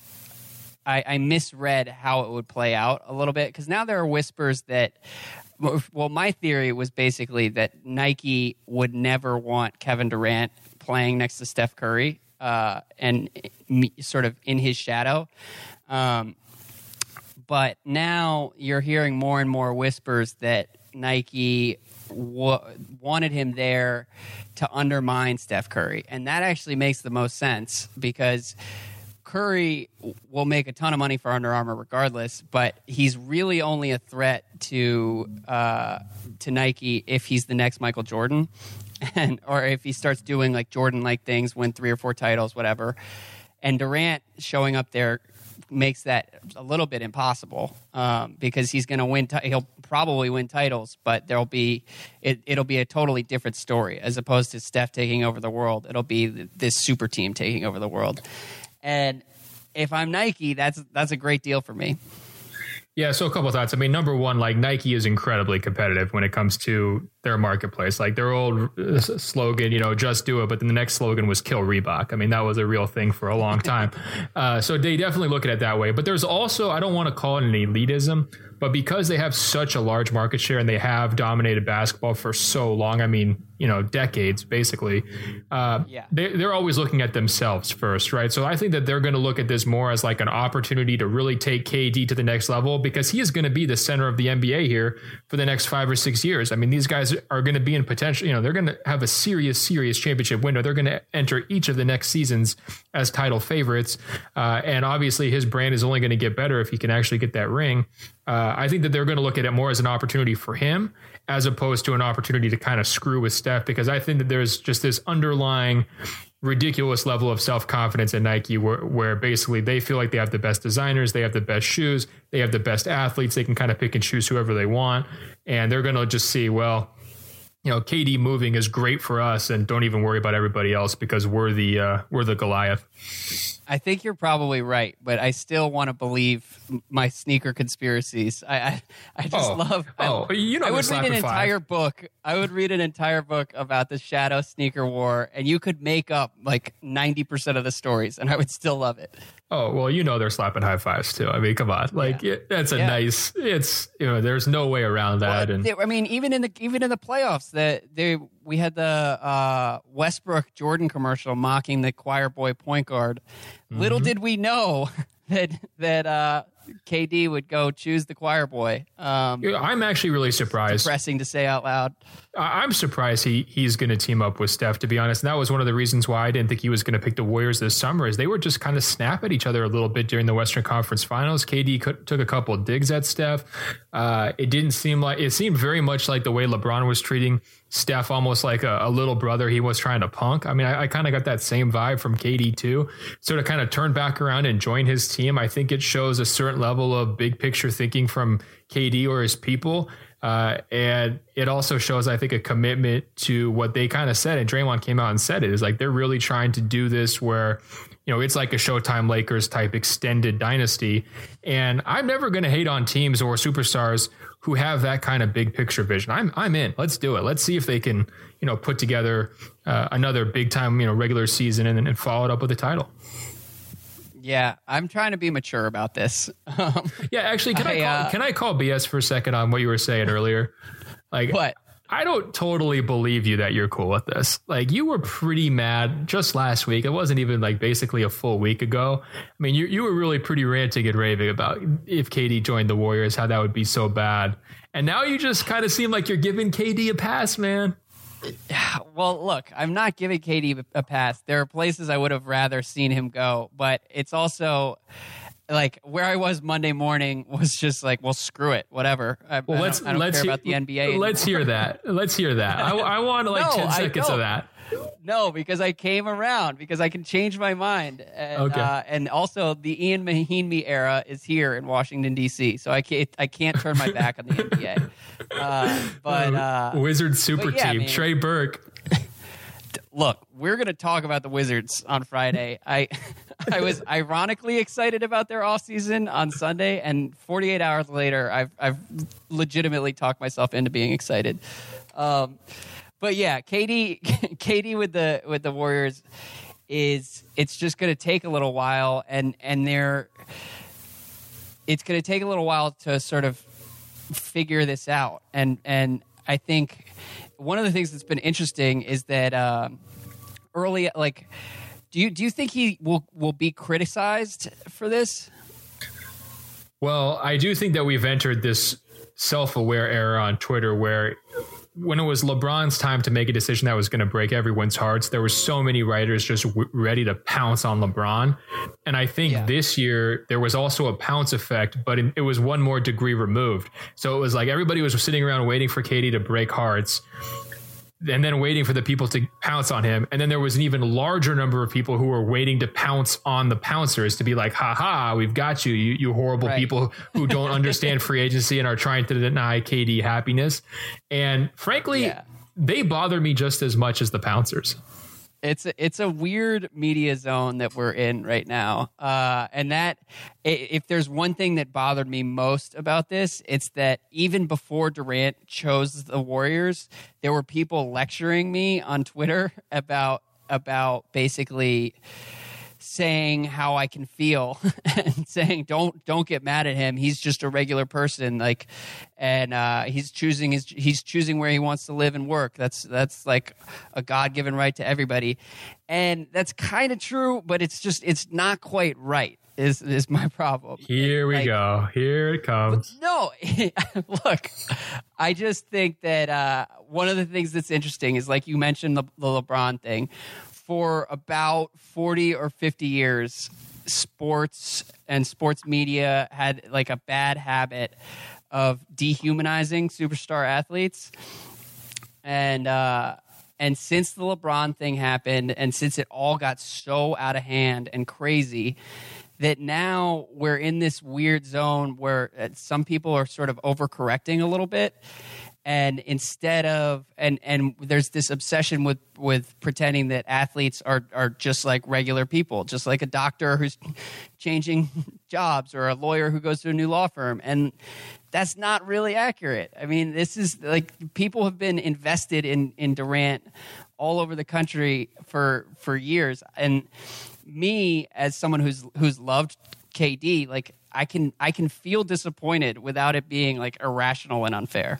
I, I misread how it would play out a little bit, because now there are whispers that, well, my theory was basically that Nike would never want Kevin Durant playing next to Steph Curry uh, and sort of in his shadow. Um, but now you're hearing more and more whispers that Nike w- wanted him there to undermine Steph Curry. And that actually makes the most sense, because Curry will make a ton of money for Under Armour regardless, but he's really only a threat to uh, to Nike if he's the next Michael Jordan, and or if he starts doing like Jordan-like things, win three or four titles, whatever. And Durant showing up there makes that a little bit impossible, um, because he's going to win. T- he'll probably win titles, but there'll be it, it'll be a totally different story as opposed to Steph taking over the world. It'll be this super team taking over the world. And if I'm Nike, that's that's a great deal for me. Yeah, so a couple of thoughts. I mean, number one, like Nike is incredibly competitive when it comes to their marketplace. Like their old slogan, you know, just do it. But then the next slogan was kill Reebok. I mean, that was a real thing for a long time. uh, so they definitely look at it that way. But there's also, I don't want to call it an elitism, but because they have such a large market share and they have dominated basketball for so long, I mean, you know, decades, basically. Uh, yeah. they, they're always looking at themselves first, right? So I think that they're going to look at this more as like an opportunity to really take K D to the next level, because he is going to be the center of the N B A here for the next five or six years. I mean, these guys are going to be in potential, you know, they're going to have a serious, serious championship window. They're going to enter each of the next seasons as title favorites. Uh, and obviously his brand is only going to get better if he can actually get that ring. Uh, I think that they're going to look at it more as an opportunity for him as opposed to an opportunity to kind of screw with Steph, because I think that there's just this underlying ridiculous level of self-confidence at Nike where, where basically they feel like they have the best designers, they have the best shoes, they have the best athletes, they can kind of pick and choose whoever they want. And they're going to just see, well, you know, K D moving is great for us, and don't even worry about everybody else because we're the uh, we're the Goliath. I think you're probably right, but I still want to believe my sneaker conspiracies. I I, I just oh, love. Oh, I, you know, I would read an five. entire book. I would read an entire book about the Shadow Sneaker War, and you could make up like ninety percent of the stories, and I would still love it. Oh, well, you know, they're slapping high fives too. I mean, come on, like yeah. it, that's a yeah. nice. It's, you know, there's no way around that. Well, and they, I mean, even in the even in the playoffs, that they we had the uh, Westbrook Jordan commercial mocking the choir boy point guard. Mm-hmm. Little did we know that that uh, K D would go choose the choir boy. Um, I'm actually really surprised. Depressing to say out loud. I'm surprised he he's going to team up with Steph, to be honest. And that was one of the reasons why I didn't think he was going to pick the Warriors this summer, is they were just kind of snap at each other a little bit during the Western Conference Finals. K D co- took a couple of digs at Steph. Uh, it didn't seem like, it seemed very much like the way LeBron was treating Steph, almost like a, a little brother he was trying to punk. I mean, I, I kind of got that same vibe from K D too. So to kind of turn back around and join his team, I think it shows a certain level of big picture thinking from K D or his people. Uh, and it also shows, I think, a commitment to what they kind of said. And Draymond came out and said it is like, they're really trying to do this where, you know, it's like a Showtime Lakers type extended dynasty. And I'm never going to hate on teams or superstars who have that kind of big picture vision. I'm, I'm in, let's do it. Let's see if they can, you know, put together uh, another big time, you know, regular season and, and follow it up with a title. Yeah, I'm trying to be mature about this. Um, yeah, actually, can I, I call, uh, can I call B S for a second on what you were saying earlier? Like, what? I don't totally believe you that you're cool with this. Like, you were pretty mad just last week. It wasn't even like basically a full week ago. I mean, you you were really pretty ranting and raving about if K D joined the Warriors, how that would be so bad. And now you just kind of seem like you're giving K D a pass, man. Well, look, I'm not giving K D a pass. There are places I would have rather seen him go, but it's also like where I was Monday morning was just like, well, screw it, whatever. I, well, I let's don't, I don't let's care hear, about the N B A anymore. Let's hear that. Let's hear that. I, I want like no, ten seconds of that. No, because I came around, because I can change my mind. And, okay. Uh, and also, the Ian Mahinmi era is here in Washington, D C, so I can't, I can't turn my back on the N B A. Uh, but uh, Wizards super yeah, team, I mean, Trey Burke. Look, we're going to talk about the Wizards on Friday. I I was ironically excited about their offseason on Sunday, and forty-eight hours later, I've I've legitimately talked myself into being excited. Um, but yeah, K D K D with the with the Warriors is it's just going to take a little while, and and they're it's going to take a little while to sort of figure this out, and and I think. One of the things that's been interesting is that um, early, like, do you do you think he will will be criticized for this? Well, I do think that we've entered this self-aware era on Twitter where when it was LeBron's time to make a decision that was going to break everyone's hearts, there were so many writers just w- ready to pounce on LeBron. And I think yeah. this year there was also a pounce effect, but in, it was one more degree removed. So it was like everybody was sitting around waiting for K D to break hearts and then waiting for the people to pounce on him. And then there was an even larger number of people who were waiting to pounce on the pouncers to be like, ha ha, we've got you, you, you horrible right. people who don't understand free agency and are trying to deny K D happiness. And frankly, yeah. they bother me just as much as the pouncers. It's a, it's a weird media zone that we're in right now. Uh, and that if there's one thing that bothered me most about this, it's that even before Durant chose the Warriors, there were people lecturing me on Twitter about about basically saying how I can feel and saying don't don't get mad at him. He's just a regular person, like, and uh, he's choosing his he's choosing where he wants to live and work. That's that's like a God-given right to everybody, and that's kind of true, but it's just it's not quite right. Is is my problem? Here we like, go. Here it comes. No, look, I just think that uh, one of the things that's interesting is, like you mentioned, the, the LeBron thing. For about forty or fifty years, sports and sports media had like a bad habit of dehumanizing superstar athletes. And uh, and since the LeBron thing happened, and since it all got so out of hand and crazy, that now we're in this weird zone where some people are sort of overcorrecting a little bit. And instead of and and there's this obsession with with pretending that athletes are are just like regular people, just like a doctor who's changing jobs or a lawyer who goes to a new law firm, and that's not really accurate. I mean, this is like people have been invested in in Durant all over the country for for years, and me as someone who's who's loved K D, like I can I can feel disappointed without it being like irrational and unfair.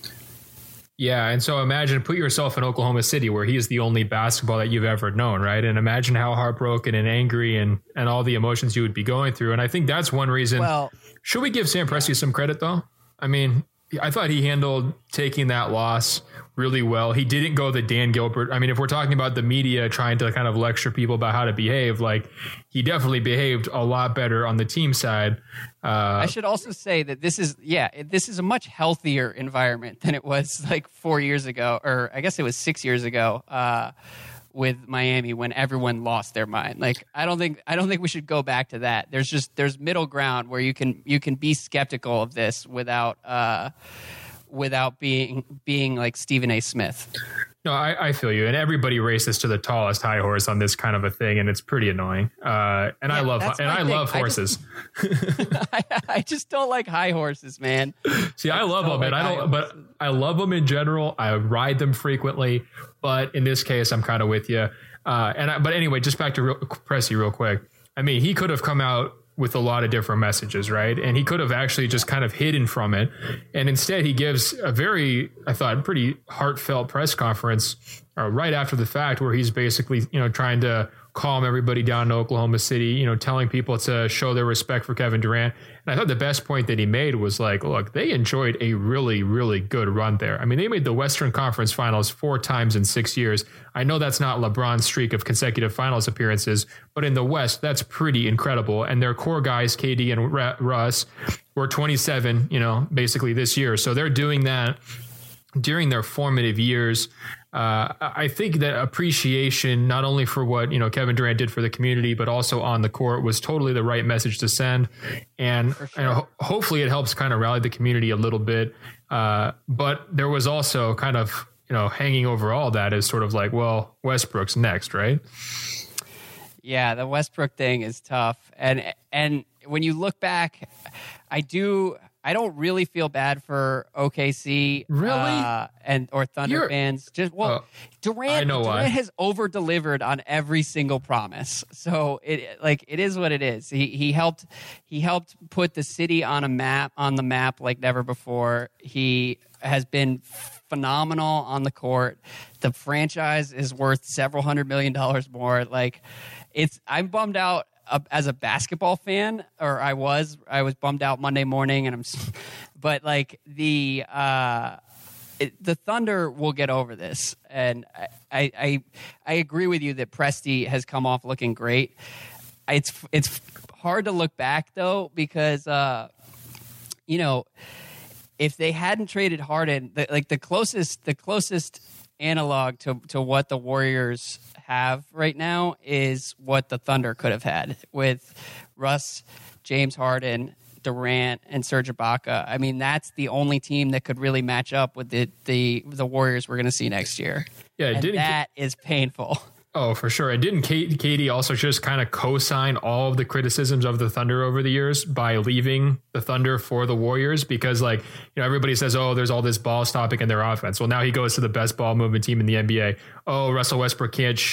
Yeah, and so imagine, put yourself in Oklahoma City where he is the only basketball that you've ever known, right? And imagine how heartbroken and angry and, and all the emotions you would be going through. And I think that's one reason. Well, should we give Sam Presti some credit, though? I mean, I thought he handled taking that loss really well. He didn't go the Dan Gilbert. I mean, if we're talking about the media trying to kind of lecture people about how to behave, like he definitely behaved a lot better on the team side. Uh, I should also say that this is, yeah, this is a much healthier environment than it was like four years ago, or I guess it was six years ago uh, with Miami when everyone lost their mind. Like, I don't think, I don't think we should go back to that. There's just, there's middle ground where you can, you can be skeptical of this without, uh, without being being like Stephen A. Smith. No, I, I feel you. And everybody races to the tallest high horse on this kind of a thing, and it's pretty annoying. Uh, and yeah, I love and I thing. love horses. I just, I, I just don't like high horses, man. See, I, I love them, like and I don't. Horses. But I love them in general. I ride them frequently, but in this case, I'm kind of with you. Uh, and I, but anyway, just back to real, Presti real quick. I mean, he could have come out with a lot of different messages, right? And he could have actually just kind of hidden from it. And instead he gives a very, I thought, pretty heartfelt press conference uh, right after the fact where he's basically, you know, trying to calm everybody down in Oklahoma City, you know, telling people to show their respect for Kevin Durant. And I thought the best point that he made was like, look, they enjoyed a really, really good run there. I mean, they made the Western Conference Finals four times in six years. I know that's not LeBron's streak of consecutive finals appearances, but in the West, that's pretty incredible. And their core guys, K D and Russ, were twenty-seven, you know, basically this year. So they're doing that during their formative years. Uh, I think that appreciation, not only for what, you know, Kevin Durant did for the community, but also on the court, was totally the right message to send. And, sure. and ho- hopefully it helps kind of rally the community a little bit. Uh, but there was also kind of, you know, hanging over all that is sort of like, well, Westbrook's next, right? Yeah, the Westbrook thing is tough. And, and when you look back, I do... I don't really feel bad for O K C, really, uh, and or Thunder You're, fans. Just well, uh, Durant, I know Durant why. has over delivered on every single promise. So it like it is what it is. He he helped he helped put the city on a map on the map like never before. He has been phenomenal on the court. The franchise is worth several hundred million dollars more. Like it's I'm bummed out. Uh, as a basketball fan, or I was, I was bummed out Monday morning, and I'm, but like the uh, it, the Thunder will get over this, and I, I I agree with you that Presti has come off looking great. It's it's hard to look back though because uh, you know if they hadn't traded Harden, the, like the closest the closest analog to to what the Warriors have right now is what the Thunder could have had with Russ, James Harden, Durant, and Serge Ibaka. I mean, that's the only team that could really match up with the the, the Warriors we're going to see next year. Yeah, and didn't that K- is painful. Oh, for sure. And didn't K D also just kind of co-sign all of the criticisms of the Thunder over the years by leaving the Thunder for the Warriors? Because, like, you know, everybody says, oh, there's all this ball stopping in their offense. Well, now he goes to the best ball movement team in the N B A. Oh, Russell Westbrook can't shoot.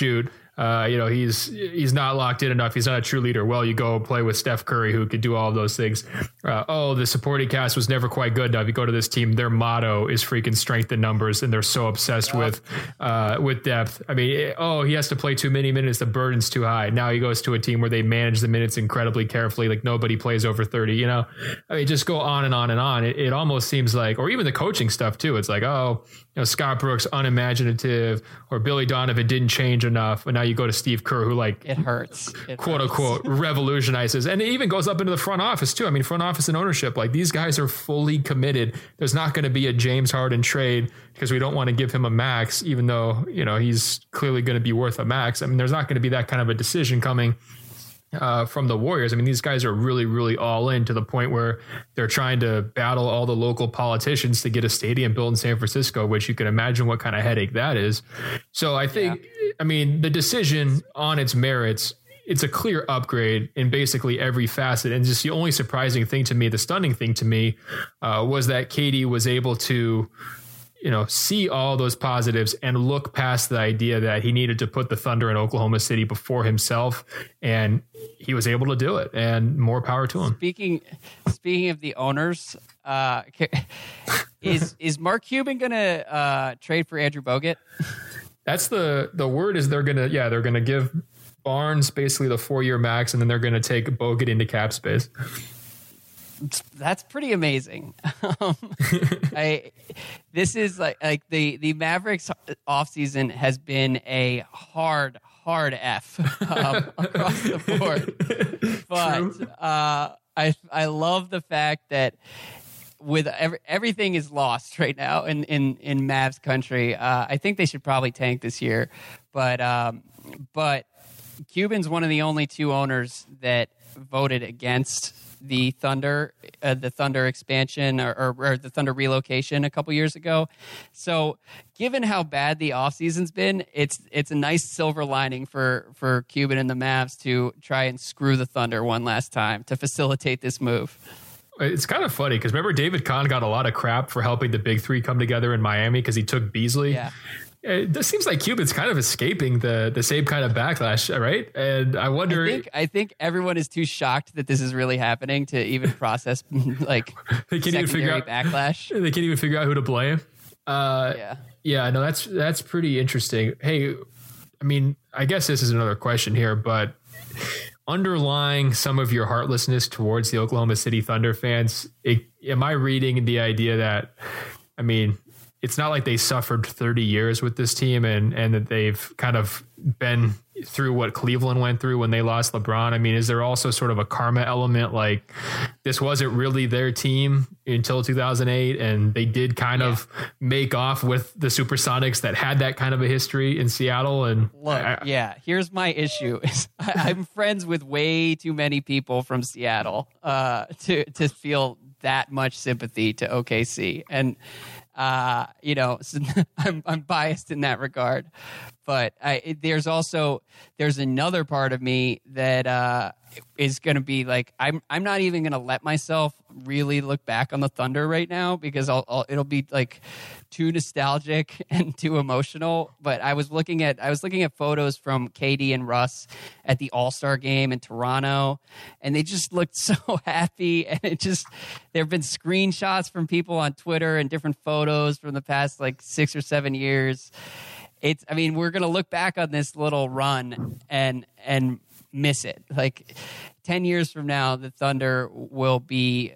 Uh, you know, he's he's not locked in enough. He's not a true leader. Well, you go play with Steph Curry, who could do all of those things. Uh, oh, the supporting cast was never quite good enough. You go to this team, their motto is freaking strength in numbers, and they're so obsessed yeah. with uh, with depth. I mean, oh, he has to play too many minutes. The burden's too high. Now he goes to a team where they manage the minutes incredibly carefully. Like nobody plays over thirty. You know, I mean, just go on and on and on. It, it almost seems like, or even the coaching stuff too. It's like, oh, you know, Scott Brooks unimaginative, or Billy Donovan didn't change enough, and now you go to Steve Kerr, who like it hurts, it quote hurts. unquote revolutionizes, and it even goes up into the front office too. I mean, front office and ownership, like these guys are fully committed. There's not going to be a James Harden trade because we don't want to give him a max, even though you know he's clearly going to be worth a max. I mean, there's not going to be that kind of a decision coming Uh, from the Warriors. I mean, these guys are really, really all in to the point where they're trying to battle all the local politicians to get a stadium built in San Francisco, which you can imagine what kind of headache that is. So I think, yeah. I mean, the decision on its merits, it's a clear upgrade in basically every facet. And just the only surprising thing to me, the stunning thing to me, uh, was that K D was able to, you know, see all those positives and look past the idea that he needed to put the Thunder in Oklahoma City before himself. And he was able to do it, and more power to him. Speaking, speaking of the owners, uh, is, is Mark Cuban going to uh, trade for Andrew Bogut? That's the, the word is they're going to, yeah, they're going to give Barnes basically the four year max, and then they're going to take Bogut into cap space. That's pretty amazing. um, I this is like like the the Mavericks offseason has been a hard hard F um, across the board, but uh, I I love the fact that with every, everything is lost right now in in in Mavs country. Uh, I think they should probably tank this year, but um, but Cuban's one of the only two owners that voted against the Thunder, uh, the Thunder expansion or, or, or the Thunder relocation a couple years ago. So given how bad the offseason's been, it's it's a nice silver lining for, for Cuban and the Mavs to try and screw the Thunder one last time to facilitate this move. It's kind of funny because remember David Kahn got a lot of crap for helping the big three come together in Miami because he took Beasley. Yeah. It seems like Cuban's kind of escaping the the same kind of backlash, right? And I wonder. I think, I think everyone is too shocked that this is really happening to even process like they can't even figure out backlash. They can't even figure out who to blame. Uh, yeah, yeah, no, that's that's pretty interesting. Hey, I mean, I guess this is another question here, but underlying some of your heartlessness towards the Oklahoma City Thunder fans, it, am I reading the idea that, I mean, it's not like they suffered thirty years with this team and, and that they've kind of been through what Cleveland went through when they lost LeBron. I mean, is there also sort of a karma element? Like this wasn't really their team until two thousand eight. And they did kind yeah. of make off with the Supersonics that had that kind of a history in Seattle. And look, I, yeah, here's my issue is I, I'm friends with way too many people from Seattle uh, to, to feel that much sympathy to O K C. And, Uh, you know, so I'm I'm biased in that regard, but I, there's also there's another part of me that uh, is going to be like I'm I'm not even going to let myself really look back on the Thunder right now because I'll, I'll it'll be like too nostalgic and too emotional. But I was looking at I was looking at photos from K D and Russ at the All-Star game in Toronto, and they just looked so happy. And it just there have been screenshots from people on Twitter and different photos from the past like six or seven years. It's I mean we're gonna look back on this little run and and miss it. Like ten years from now, the Thunder will be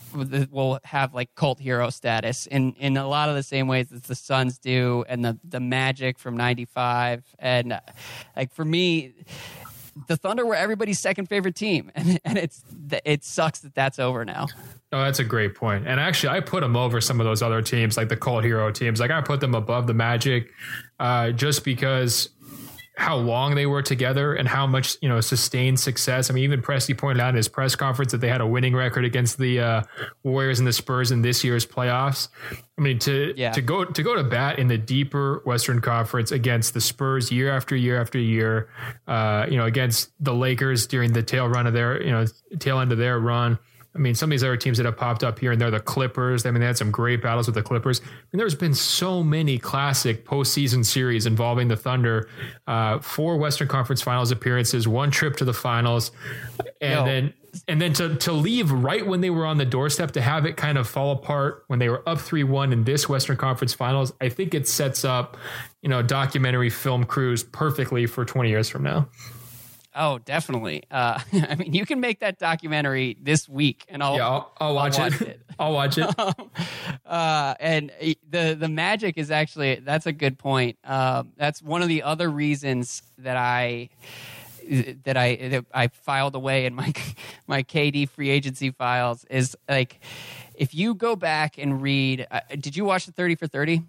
will have like cult hero status in, in a lot of the same ways that the Suns do, and the the Magic from ninety-five. And uh, like for me, the Thunder were everybody's second favorite team, and, and it's it sucks that that's over now. Oh, that's a great point. And actually, I put them over some of those other teams, like the cult hero teams. Like I put them above the Magic, uh, just because how long they were together and how much, you know, sustained success. I mean, even Presti pointed out in his press conference that they had a winning record against the uh, Warriors and the Spurs in this year's playoffs. I mean, to yeah. to go to go to bat in the deeper Western Conference against the Spurs year after year after year, uh, you know, against the Lakers during the tail run of their, you know, tail end of their run, I mean, some of these other teams that have popped up here and there, the Clippers. I mean, they had some great battles with the Clippers. I mean, there's been so many classic postseason series involving the Thunder, uh, four Western Conference Finals appearances, one trip to the finals, and Yo. then and then to to leave right when they were on the doorstep, to have it kind of fall apart when they were up three one in this Western Conference Finals. I think it sets up, you know, documentary film crews perfectly for twenty years from now. Oh, definitely. Uh, I mean, you can make that documentary this week, and I'll yeah, I'll, I'll watch, I'll watch it. it. I'll watch it. uh, and the the magic is actually, that's a good point. Um, that's one of the other reasons that I that I that I filed away in my my K D free agency files is, like, if you go back and read. Uh, did you watch the thirty for thirty?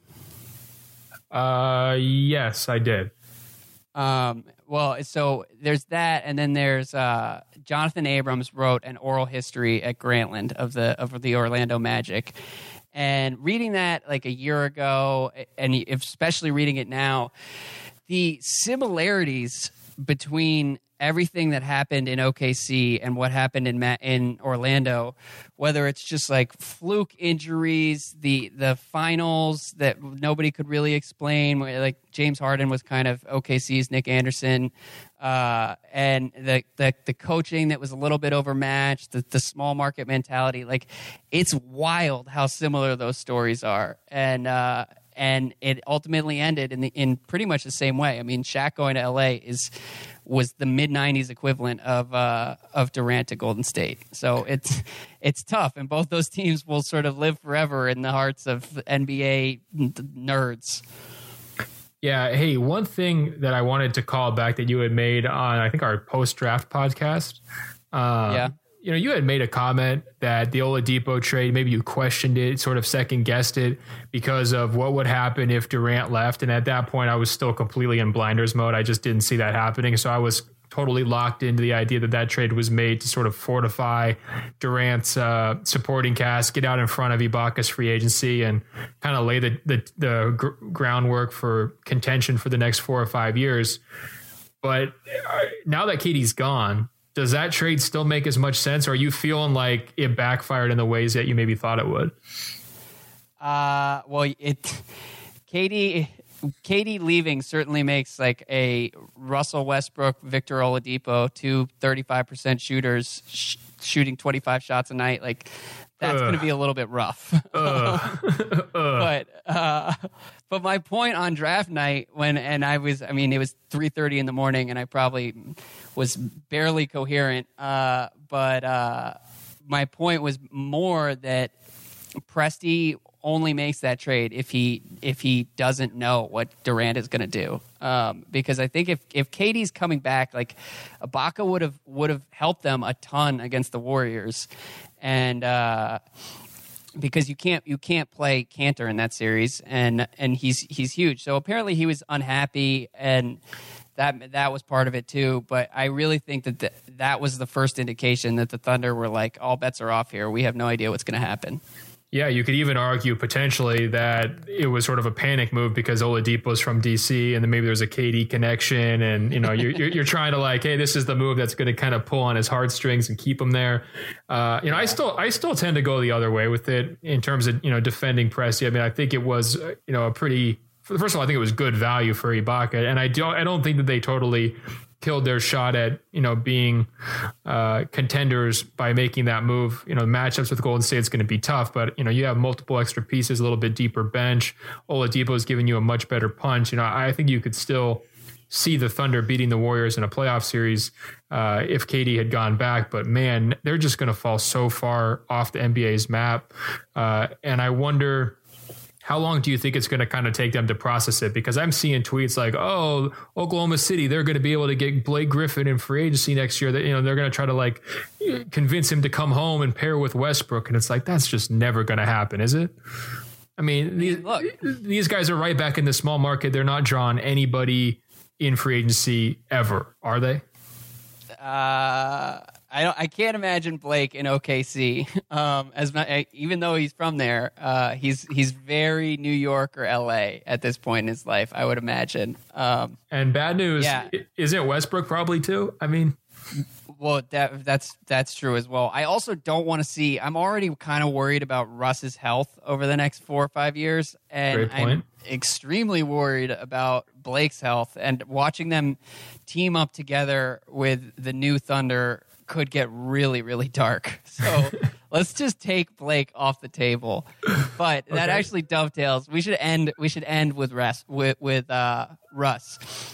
Uh, yes, I did. Um, well, so there's that, and then there's uh, Jonathan Abrams wrote an oral history at Grantland of the of the Orlando Magic, and reading that like a year ago, and especially reading it now, the similarities between everything that happened in O K C and what happened in Ma- in Orlando, whether it's just like fluke injuries, the the finals that nobody could really explain, like James Harden was kind of O K C's Nick Anderson, uh, and the, the the coaching that was a little bit overmatched, the, the small market mentality, like it's wild how similar those stories are, and uh, and it ultimately ended in the, in pretty much the same way. I mean, Shaq going to L A is was the mid nineties equivalent of uh, of Durant to Golden State. So it's it's tough, and both those teams will sort of live forever in the hearts of N B A nerds. Yeah. Hey, one thing that I wanted to call back that you had made on, I think, our post-draft podcast. Um, yeah. You know, you had made a comment that the Oladipo trade, maybe you questioned it, sort of second guessed it because of what would happen if Durant left. And at that point, I was still completely in blinders mode. I just didn't see that happening. So I was totally locked into the idea that that trade was made to sort of fortify Durant's uh, supporting cast, get out in front of Ibaka's free agency, and kind of lay the, the, the gr- groundwork for contention for the next four or five years. But now that K D's gone, does that trade still make as much sense, or are you feeling like it backfired in the ways that you maybe thought it would? Uh, well, it K D K D leaving certainly makes like a Russell Westbrook, Victor Oladipo, two thirty-five percent shooters sh- shooting twenty-five shots a night. Like that's going to be a little bit rough. uh. But uh, but my point on draft night when and I was I mean it was three thirty in the morning and I probably was barely coherent. Uh, but uh, my point was more that Presti only makes that trade if he if he doesn't know what Durant is going to do. Um, because I think if if K D's coming back, like Ibaka would have would have helped them a ton against the Warriors, and uh, because you can't you can't play Cantor in that series, and and he's he's huge. So apparently he was unhappy, and that that was part of it too. But I really think that the, that was the first indication that the Thunder were like, all bets are off here. We have no idea what's going to happen. Yeah, you could even argue potentially that it was sort of a panic move because Oladipo's from D C, and then maybe there's a K D connection, and you know you're you're trying to like, hey, this is the move that's going to kind of pull on his heartstrings and keep him there. Uh, you know, I still I still tend to go the other way with it in terms of you know defending Presti. I mean, I think it was you know a pretty first of all, I think it was good value for Ibaka, and I don't I don't think that they totally killed their shot at, you know, being uh, contenders by making that move. You know, matchups with Golden State is going to be tough, but, you know, you have multiple extra pieces, a little bit deeper bench. Oladipo is giving you a much better punch. You know, I think you could still see the Thunder beating the Warriors in a playoff series uh, if K D had gone back. But, man, they're just going to fall so far off the N B A's map. Uh, and I wonder, how long do you think it's going to kind of take them to process it? Because I'm seeing tweets like, oh, Oklahoma City, they're going to be able to get Blake Griffin in free agency next year. That, you know, they're going to try to like convince him to come home and pair with Westbrook. And it's like, that's just never going to happen, is it? I mean, these, Look. these guys are right back in the small market. They're not drawing anybody in free agency ever, are they? Uh, I don't. I can't imagine Blake in O K C. Um, as my, even though he's from there, uh, he's he's very New York or L A at this point in his life, I would imagine. Um, and bad news, yeah. Isn't Westbrook probably too? I mean, well, that, that's that's true as well. I also don't want to see. I'm already kind of worried about Russ's health over the next four or five years, and Great point. I'm extremely worried about Blake's health. And watching them team up together with the new Thunder could get really, really dark. So let's just take Blake off the table. But that Okay. actually dovetails. We should end. We should end with Russ. With, with uh, Russ.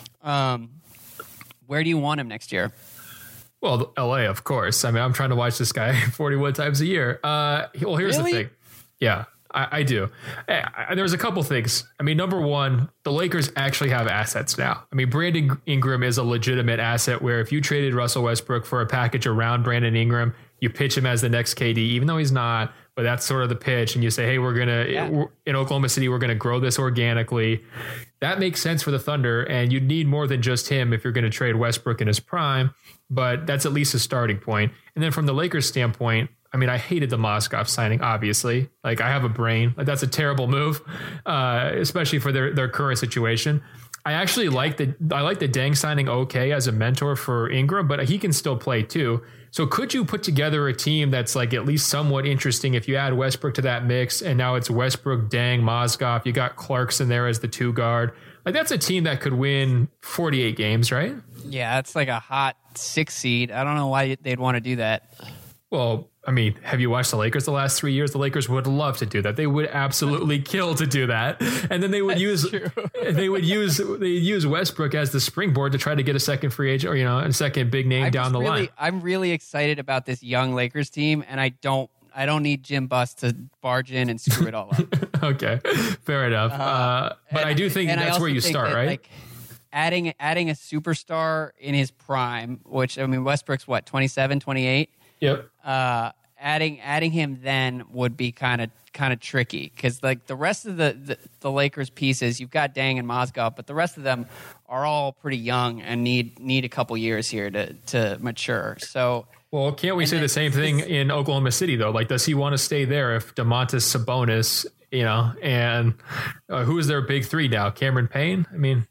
Um, where do you want him next year? Well, L A, of course. I mean, I'm trying to watch this guy forty-one times a year. Uh, well, here's Really? the thing. Yeah, I, I do. I, I, there's a couple things. I mean, number one, the Lakers actually have assets now. I mean, Brandon Ingram is a legitimate asset where if you traded Russell Westbrook for a package around Brandon Ingram, you pitch him as the next K D, even though he's not. But that's sort of the pitch. And you say, hey, we're going to, Yeah. in Oklahoma City, we're going to grow this organically. That makes sense for the Thunder. And you'd need more than just him if you're going to trade Westbrook in his prime. But that's at least a starting point. And then from the Lakers standpoint, I mean, I hated the Mozgov signing, obviously. Like, I have a brain. Like, that's a terrible move, uh, especially for their, their current situation. I actually like the I like the Deng signing okay as a mentor for Ingram, but he can still play too. So could you put together a team that's like at least somewhat interesting if you add Westbrook to that mix, and now it's Westbrook, Deng, Mozgov, you got Clarkson there as the two guard. Like, that's a team that could win forty-eight games, right? Yeah, it's like a hot six seed. I don't know why they'd want to do that. Well, I mean, have you watched the Lakers the last three years? The Lakers would love to do that. They would absolutely kill to do that. And then they would use they would use they use Westbrook as the springboard to try to get a second free agent, or, you know, a second big name I'm down just the really, line. I'm really excited about this young Lakers team, and I don't I don't need Jim Buss to barge in and screw it all up. Okay, fair enough. Uh, uh, but And- I do think and I that's also where you think start, that, right? Like, adding adding a superstar in his prime, which, I mean, Westbrook's what, twenty-seven, twenty-eight? Yep. Uh, adding adding him then would be kind of kind of tricky, because like the rest of the, the the Lakers pieces, you've got Deng and Mozgov, but the rest of them are all pretty young and need need a couple years here to to mature. So. Well, can't we And say then the same thing this- in Oklahoma City, though? Like, does he want to stay there if DeMontis Sabonis, you know, and uh, who is their big three now? Cameron Payne? I mean,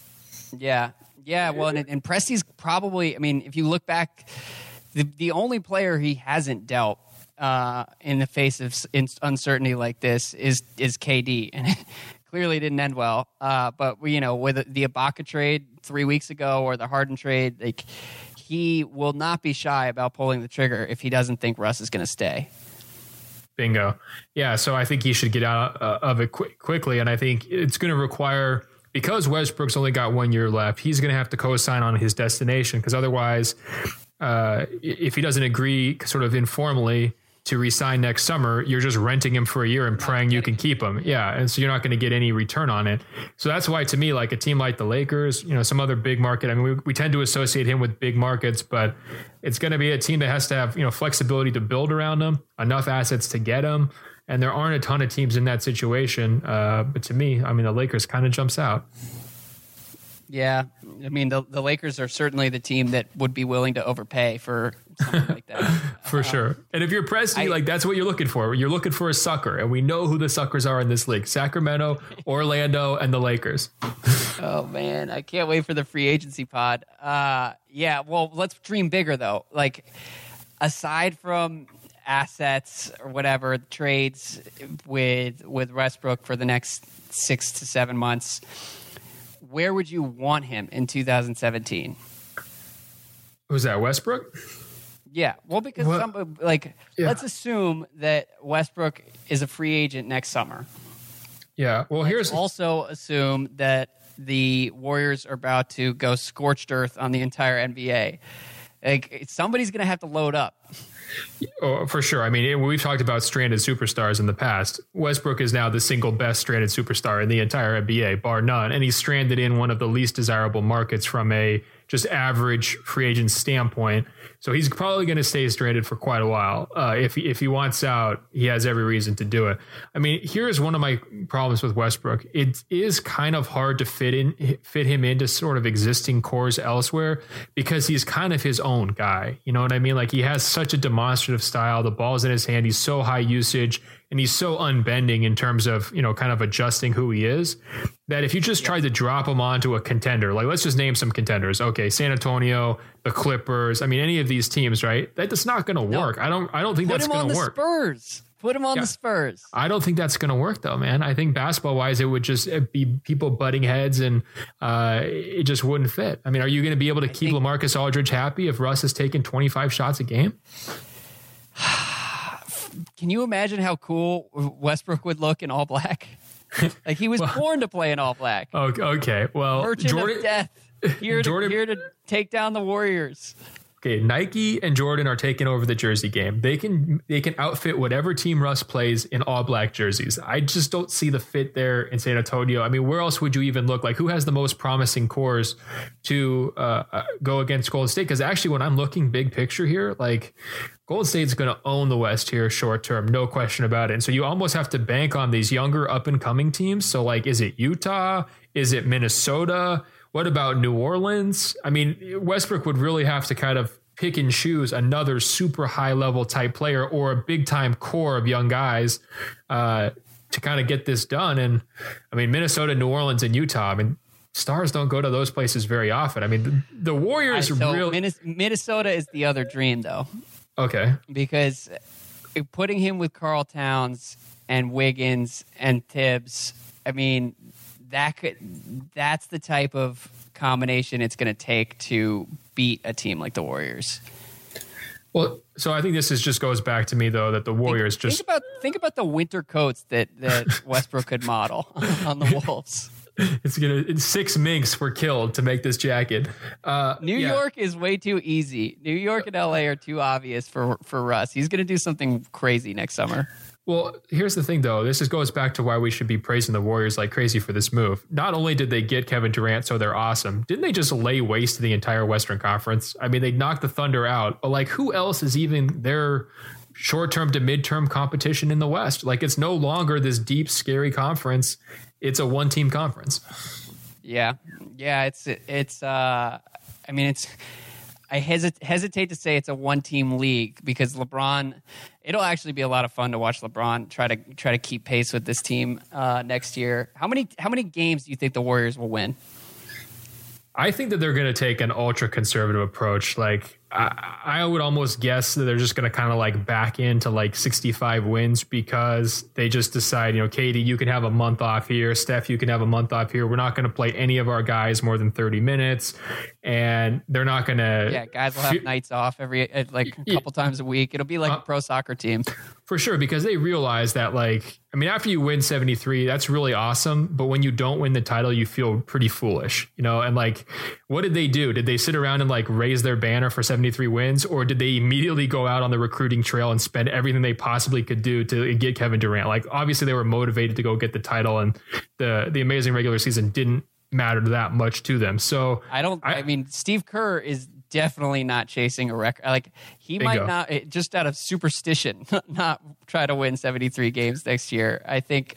Yeah, yeah. Well, and, and Presti's probably. I mean, if you look back, the the only player he hasn't dealt uh, in the face of s- in uncertainty like this is is K D, and it clearly didn't end well. Uh, but you know, with the Ibaka trade three weeks ago or the Harden trade, like, he will not be shy about pulling the trigger if he doesn't think Russ is going to stay. bingo. Yeah, so I think he should get out uh, of it qu- quickly, and I think it's going to require, because Westbrook's only got one year left, he's going to have to co-sign on his destination, because otherwise, uh, if he doesn't agree sort of informally to resign next summer, you're just renting him for a year and praying you can keep him. Yeah. And so you're not going to get any return on it. So that's why, to me, like a team like the Lakers, you know, some other big market, I mean, we, we tend to associate him with big markets, but it's going to be a team that has to have, you know, flexibility to build around them, enough assets to get him. And there aren't a ton of teams in that situation. Uh, but to me, I mean, the Lakers kind of jumps out. Yeah, I mean, the the Lakers are certainly the team that would be willing to overpay for something like that. For Um, sure. And if you're Presti, I- like that's what you're looking for. You're looking for a sucker. And we know who the suckers are in this league: Sacramento, Orlando, and the Lakers. Oh man, I can't wait for the free agency pod. Uh, yeah, well, let's dream bigger though. Like, aside from assets or whatever, trades with with Westbrook for the next six to seven months, where would you want him in two thousand seventeen? Who's that? Westbrook? Yeah, well, because What? some, like, Yeah. let's assume that Westbrook is a free agent next summer. Yeah. Well, here's Also assume that the Warriors are about to go scorched earth on the entire N B A. Like, somebody's going to have to load up. oh, for sure. I mean, it, we've talked about stranded superstars in the past. Westbrook is now the single best stranded superstar in the entire N B A, bar none. And he's stranded in one of the least desirable markets from a just average free agent standpoint. So he's probably going to stay stranded for quite a while. Uh, if he, if he wants out, he has every reason to do it. I mean, here's one of my problems with Westbrook. It is kind of hard to fit in, fit him into sort of existing cores elsewhere, because he's kind of his own guy. You know what I mean? Like, he has such a demonstrable demonstrative style. The ball's in his hand. He's so high usage and he's so unbending in terms of, you know, kind of adjusting who he is that if you just tried to drop him onto a contender, like let's just name some contenders. Okay. San Antonio, the Clippers. I mean, any of these teams, right? That's not going to no. work. I don't, I don't think Put that's going to work. Spurs. Put him on yeah. the Spurs. I don't think that's going to work though, man. I think basketball wise, it would just be people butting heads and uh, it just wouldn't fit. I mean, are you going to be able to I keep think, LaMarcus Aldridge happy if Russ is taking twenty-five shots a game? Can you imagine how cool Westbrook would look in all black? Like he was well, born to play in all black. Okay. okay. Well, Merchant Jordan, of Death. Here to, Jordan, here to take down the Warriors. Okay, Nike and Jordan are taking over the jersey game. They can they can outfit whatever team Russ plays in all black jerseys. I just don't see the fit there in San Antonio. I mean, where else would you even look? Like, who has the most promising cores to uh, go against Golden State? Because actually, when I'm looking big picture here, like Golden State's going to own the West here short term, no question about it. And so you almost have to bank on these younger up and coming teams. So like, is it Utah? Is it Minnesota? What about New Orleans? I mean, Westbrook would really have to kind of pick and choose another super high level type player or a big time core of young guys uh, to kind of get this done. And I mean, Minnesota, New Orleans, and Utah, I mean, stars don't go to those places very often. I mean, the, the Warriors right, so really. Minnesota is the other dream, though. Okay. Because putting him with Karl Towns and Wiggins and Tibbs, I mean, that could, that's the type of combination it's going to take to beat a team like the Warriors. Well, so I think this is just goes back to me though that the Warriors think, just think about think about the winter coats that that Westbrook could model on the Wolves. It's gonna six minks were killed to make this jacket. Uh, New yeah. York is way too easy. New York and L A are too obvious for for Russ. He's going to do something crazy next summer. Well, here's the thing, though. This is, goes back to why we should be praising the Warriors like crazy for this move. Not only did they get Kevin Durant, so they're awesome, didn't they just lay waste to the entire Western Conference? I mean, they knocked the Thunder out. But, like, who else is even their short-term to mid-term competition in the West? Like, it's no longer this deep, scary conference. It's a one-team conference. Yeah. Yeah, it's, it's, uh, I mean, it's, I hesit- hesitate to say it's a one-team league because LeBron. It'll actually be a lot of fun to watch LeBron try to try to keep pace with this team uh, next year. How many how many games do you think the Warriors will win? I think that they're going to take an ultra conservative approach. Like I, I would almost guess that they're just going to kind of like back into like sixty-five wins because they just decide, you know, Katie, you can have a month off here. Steph, you can have a month off here. We're not going to play any of our guys more than thirty minutes. And they're not going to. Yeah, guys will have f- nights off every like a couple yeah. times a week. It'll be like uh, a pro soccer team. For sure, because they realize that, like, I mean, after you win seventy-three, that's really awesome. But when you don't win the title, you feel pretty foolish, you know? And like, what did they do? Did they sit around and like raise their banner for seventy-three wins? Or did they immediately go out on the recruiting trail and spend everything they possibly could do to get Kevin Durant? Like, obviously they were motivated to go get the title, and the, the amazing regular season didn't matter that much to them. So I don't, I, I mean, Steve Kerr is definitely not chasing a record. Like he bingo. might not, just out of superstition, not try to win seventy-three games next year. I think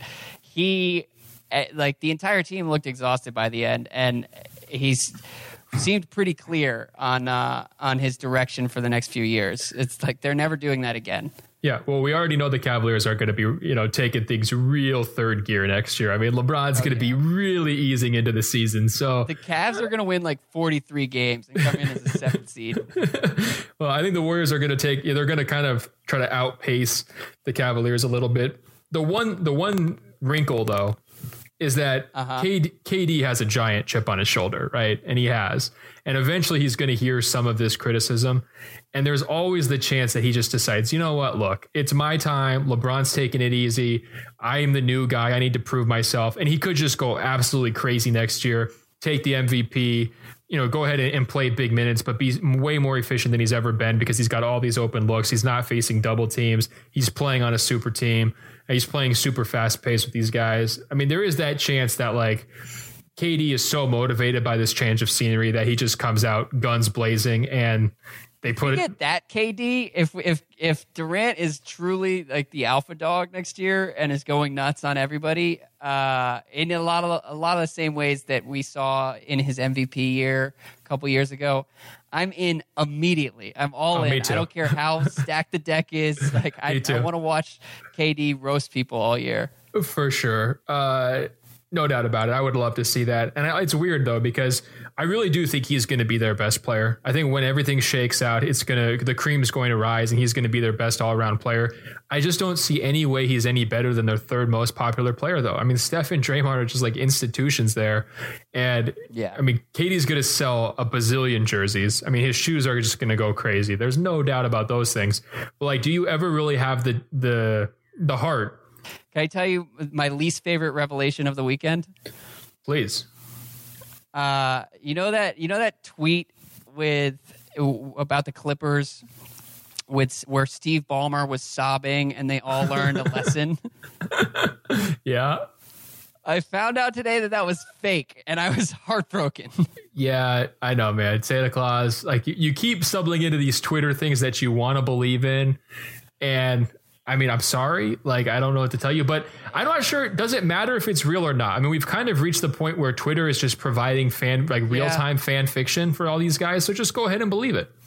he, like the entire team looked exhausted by the end, and he's seemed pretty clear on uh, on his direction for the next few years. It's like they're never doing that again. Yeah, well, we already know the Cavaliers are going to be, you know, taking things real third gear next year. I mean, LeBron's oh, going to yeah. be really easing into the season. So the Cavs are going to win like forty-three games and come in as a seventh seed. Well, I think the Warriors are going to take, they're going to kind of try to outpace the Cavaliers a little bit. The one, the one wrinkle though, is that uh-huh. K D, K D has a giant chip on his shoulder, right? And he has. And eventually he's going to hear some of this criticism. And there's always the chance that he just decides, you know what, look, it's my time. LeBron's taking it easy. I am the new guy. I need to prove myself. And he could just go absolutely crazy next year, take the M V P, you know, go ahead and play big minutes, but be way more efficient than he's ever been because he's got all these open looks. He's not facing double teams. He's playing on a super team. He's playing super fast pace with these guys. I mean, there is that chance that like K D is so motivated by this change of scenery that he just comes out guns blazing and They put we get that K D. If if if Durant is truly like the alpha dog next year and is going nuts on everybody, uh, in a lot of a lot of the same ways that we saw in his M V P year a couple years ago, I'm in immediately. I'm all oh, in. Me too. I don't care how stacked the deck is. Like I, I want to watch K D roast people all year. For sure. Uh, no doubt about it. I would love to see that. And I, it's weird, though, because I really do think he's going to be their best player. I think when everything shakes out, it's going to the cream is going to rise and he's going to be their best all around player. I just don't see any way he's any better than their third most popular player, though. I mean, Steph and Draymond are just like institutions there. And yeah, I mean, K D's going to sell a bazillion jerseys. I mean, his shoes are just going to go crazy. There's no doubt about those things. But like, do you ever really have the the the heart? Can I tell you my least favorite revelation of the weekend? Please. Uh, you know that you know that tweet with about the Clippers with where Steve Ballmer was sobbing and they all learned a lesson. Yeah. I found out today that that was fake and I was heartbroken. Yeah, I know, man. Santa Claus, like you, you keep stumbling into these Twitter things that you want to believe in. And I mean, I'm sorry. Like, I don't know what to tell you, but I'm not sure. Does it matter if it's real or not? I mean, we've kind of reached the point where Twitter is just providing fan, like real time yeah. fan fiction for all these guys. So just go ahead and believe it.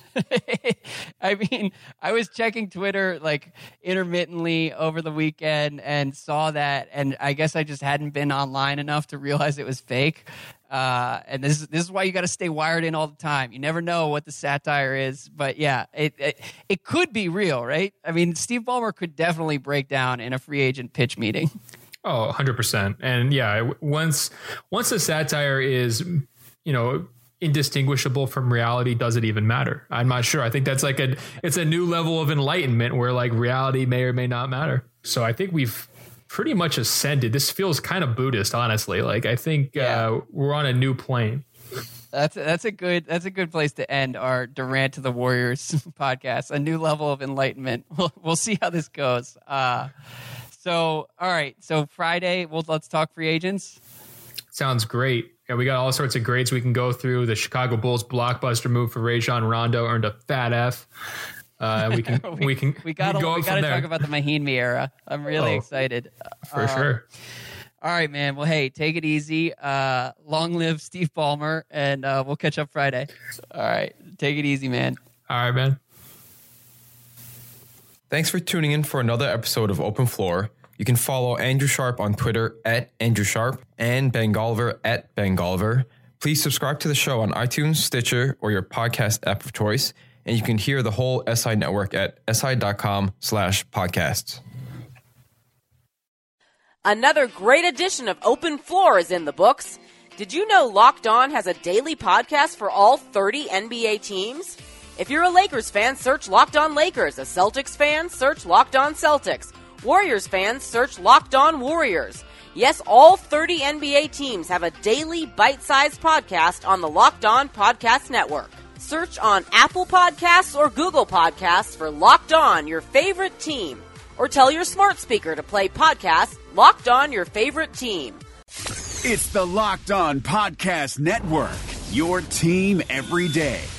I mean, I was checking Twitter like intermittently over the weekend and saw that. And I guess I just hadn't been online enough to realize it was fake. Uh, and this is, this is why you got to stay wired in all the time. You never know what the satire is, but yeah, it, it, it could be real, right? I mean, Steve Ballmer could definitely break down in a free agent pitch meeting. Oh, one hundred percent. And yeah, once, once the satire is, you know, indistinguishable from reality, does it even matter? I'm not sure. I think that's like a, it's a new level of enlightenment where like reality may or may not matter. So I think we've pretty much ascended. This feels kind of Buddhist, honestly. Like I think yeah. uh, we're on a new plane. That's that's a good that's a good place to end our Durant to the Warriors podcast. A new level of enlightenment. We'll we'll see how this goes. Uh, so all right. So Friday, we'll let's talk free agents. Sounds great. Yeah, we got all sorts of grades we can go through. The Chicago Bulls blockbuster move for Rajon Rondo earned a fat F. Uh, we can we, we can we gotta, we go we gotta talk about the Mahinmi era. I'm really oh, excited for uh, sure. All right, man. Well, hey, take it easy. Uh, long live Steve Ballmer, and uh, we'll catch up Friday. All right, take it easy, man. All right, man. Thanks for tuning in for another episode of Open Floor. You can follow Andrew Sharp on Twitter at Andrew Sharp and Ben Golliver at Ben Golliver. Please subscribe to the show on iTunes, Stitcher, or your podcast app of choice. And you can hear the whole S I network at si.com slash podcasts. Another great edition of Open Floor is in the books. Did you know Locked On has a daily podcast for all thirty N B A teams? If you're a Lakers fan, search Locked On Lakers. A Celtics fan, search Locked On Celtics. Warriors fans, search Locked On Warriors. Yes, all thirty N B A teams have a daily bite-sized podcast on the Locked On Podcast Network. Search on Apple Podcasts or Google Podcasts for Locked On, your favorite team. Or tell your smart speaker to play podcast Locked On, your favorite team. It's the Locked On Podcast Network, your team every day.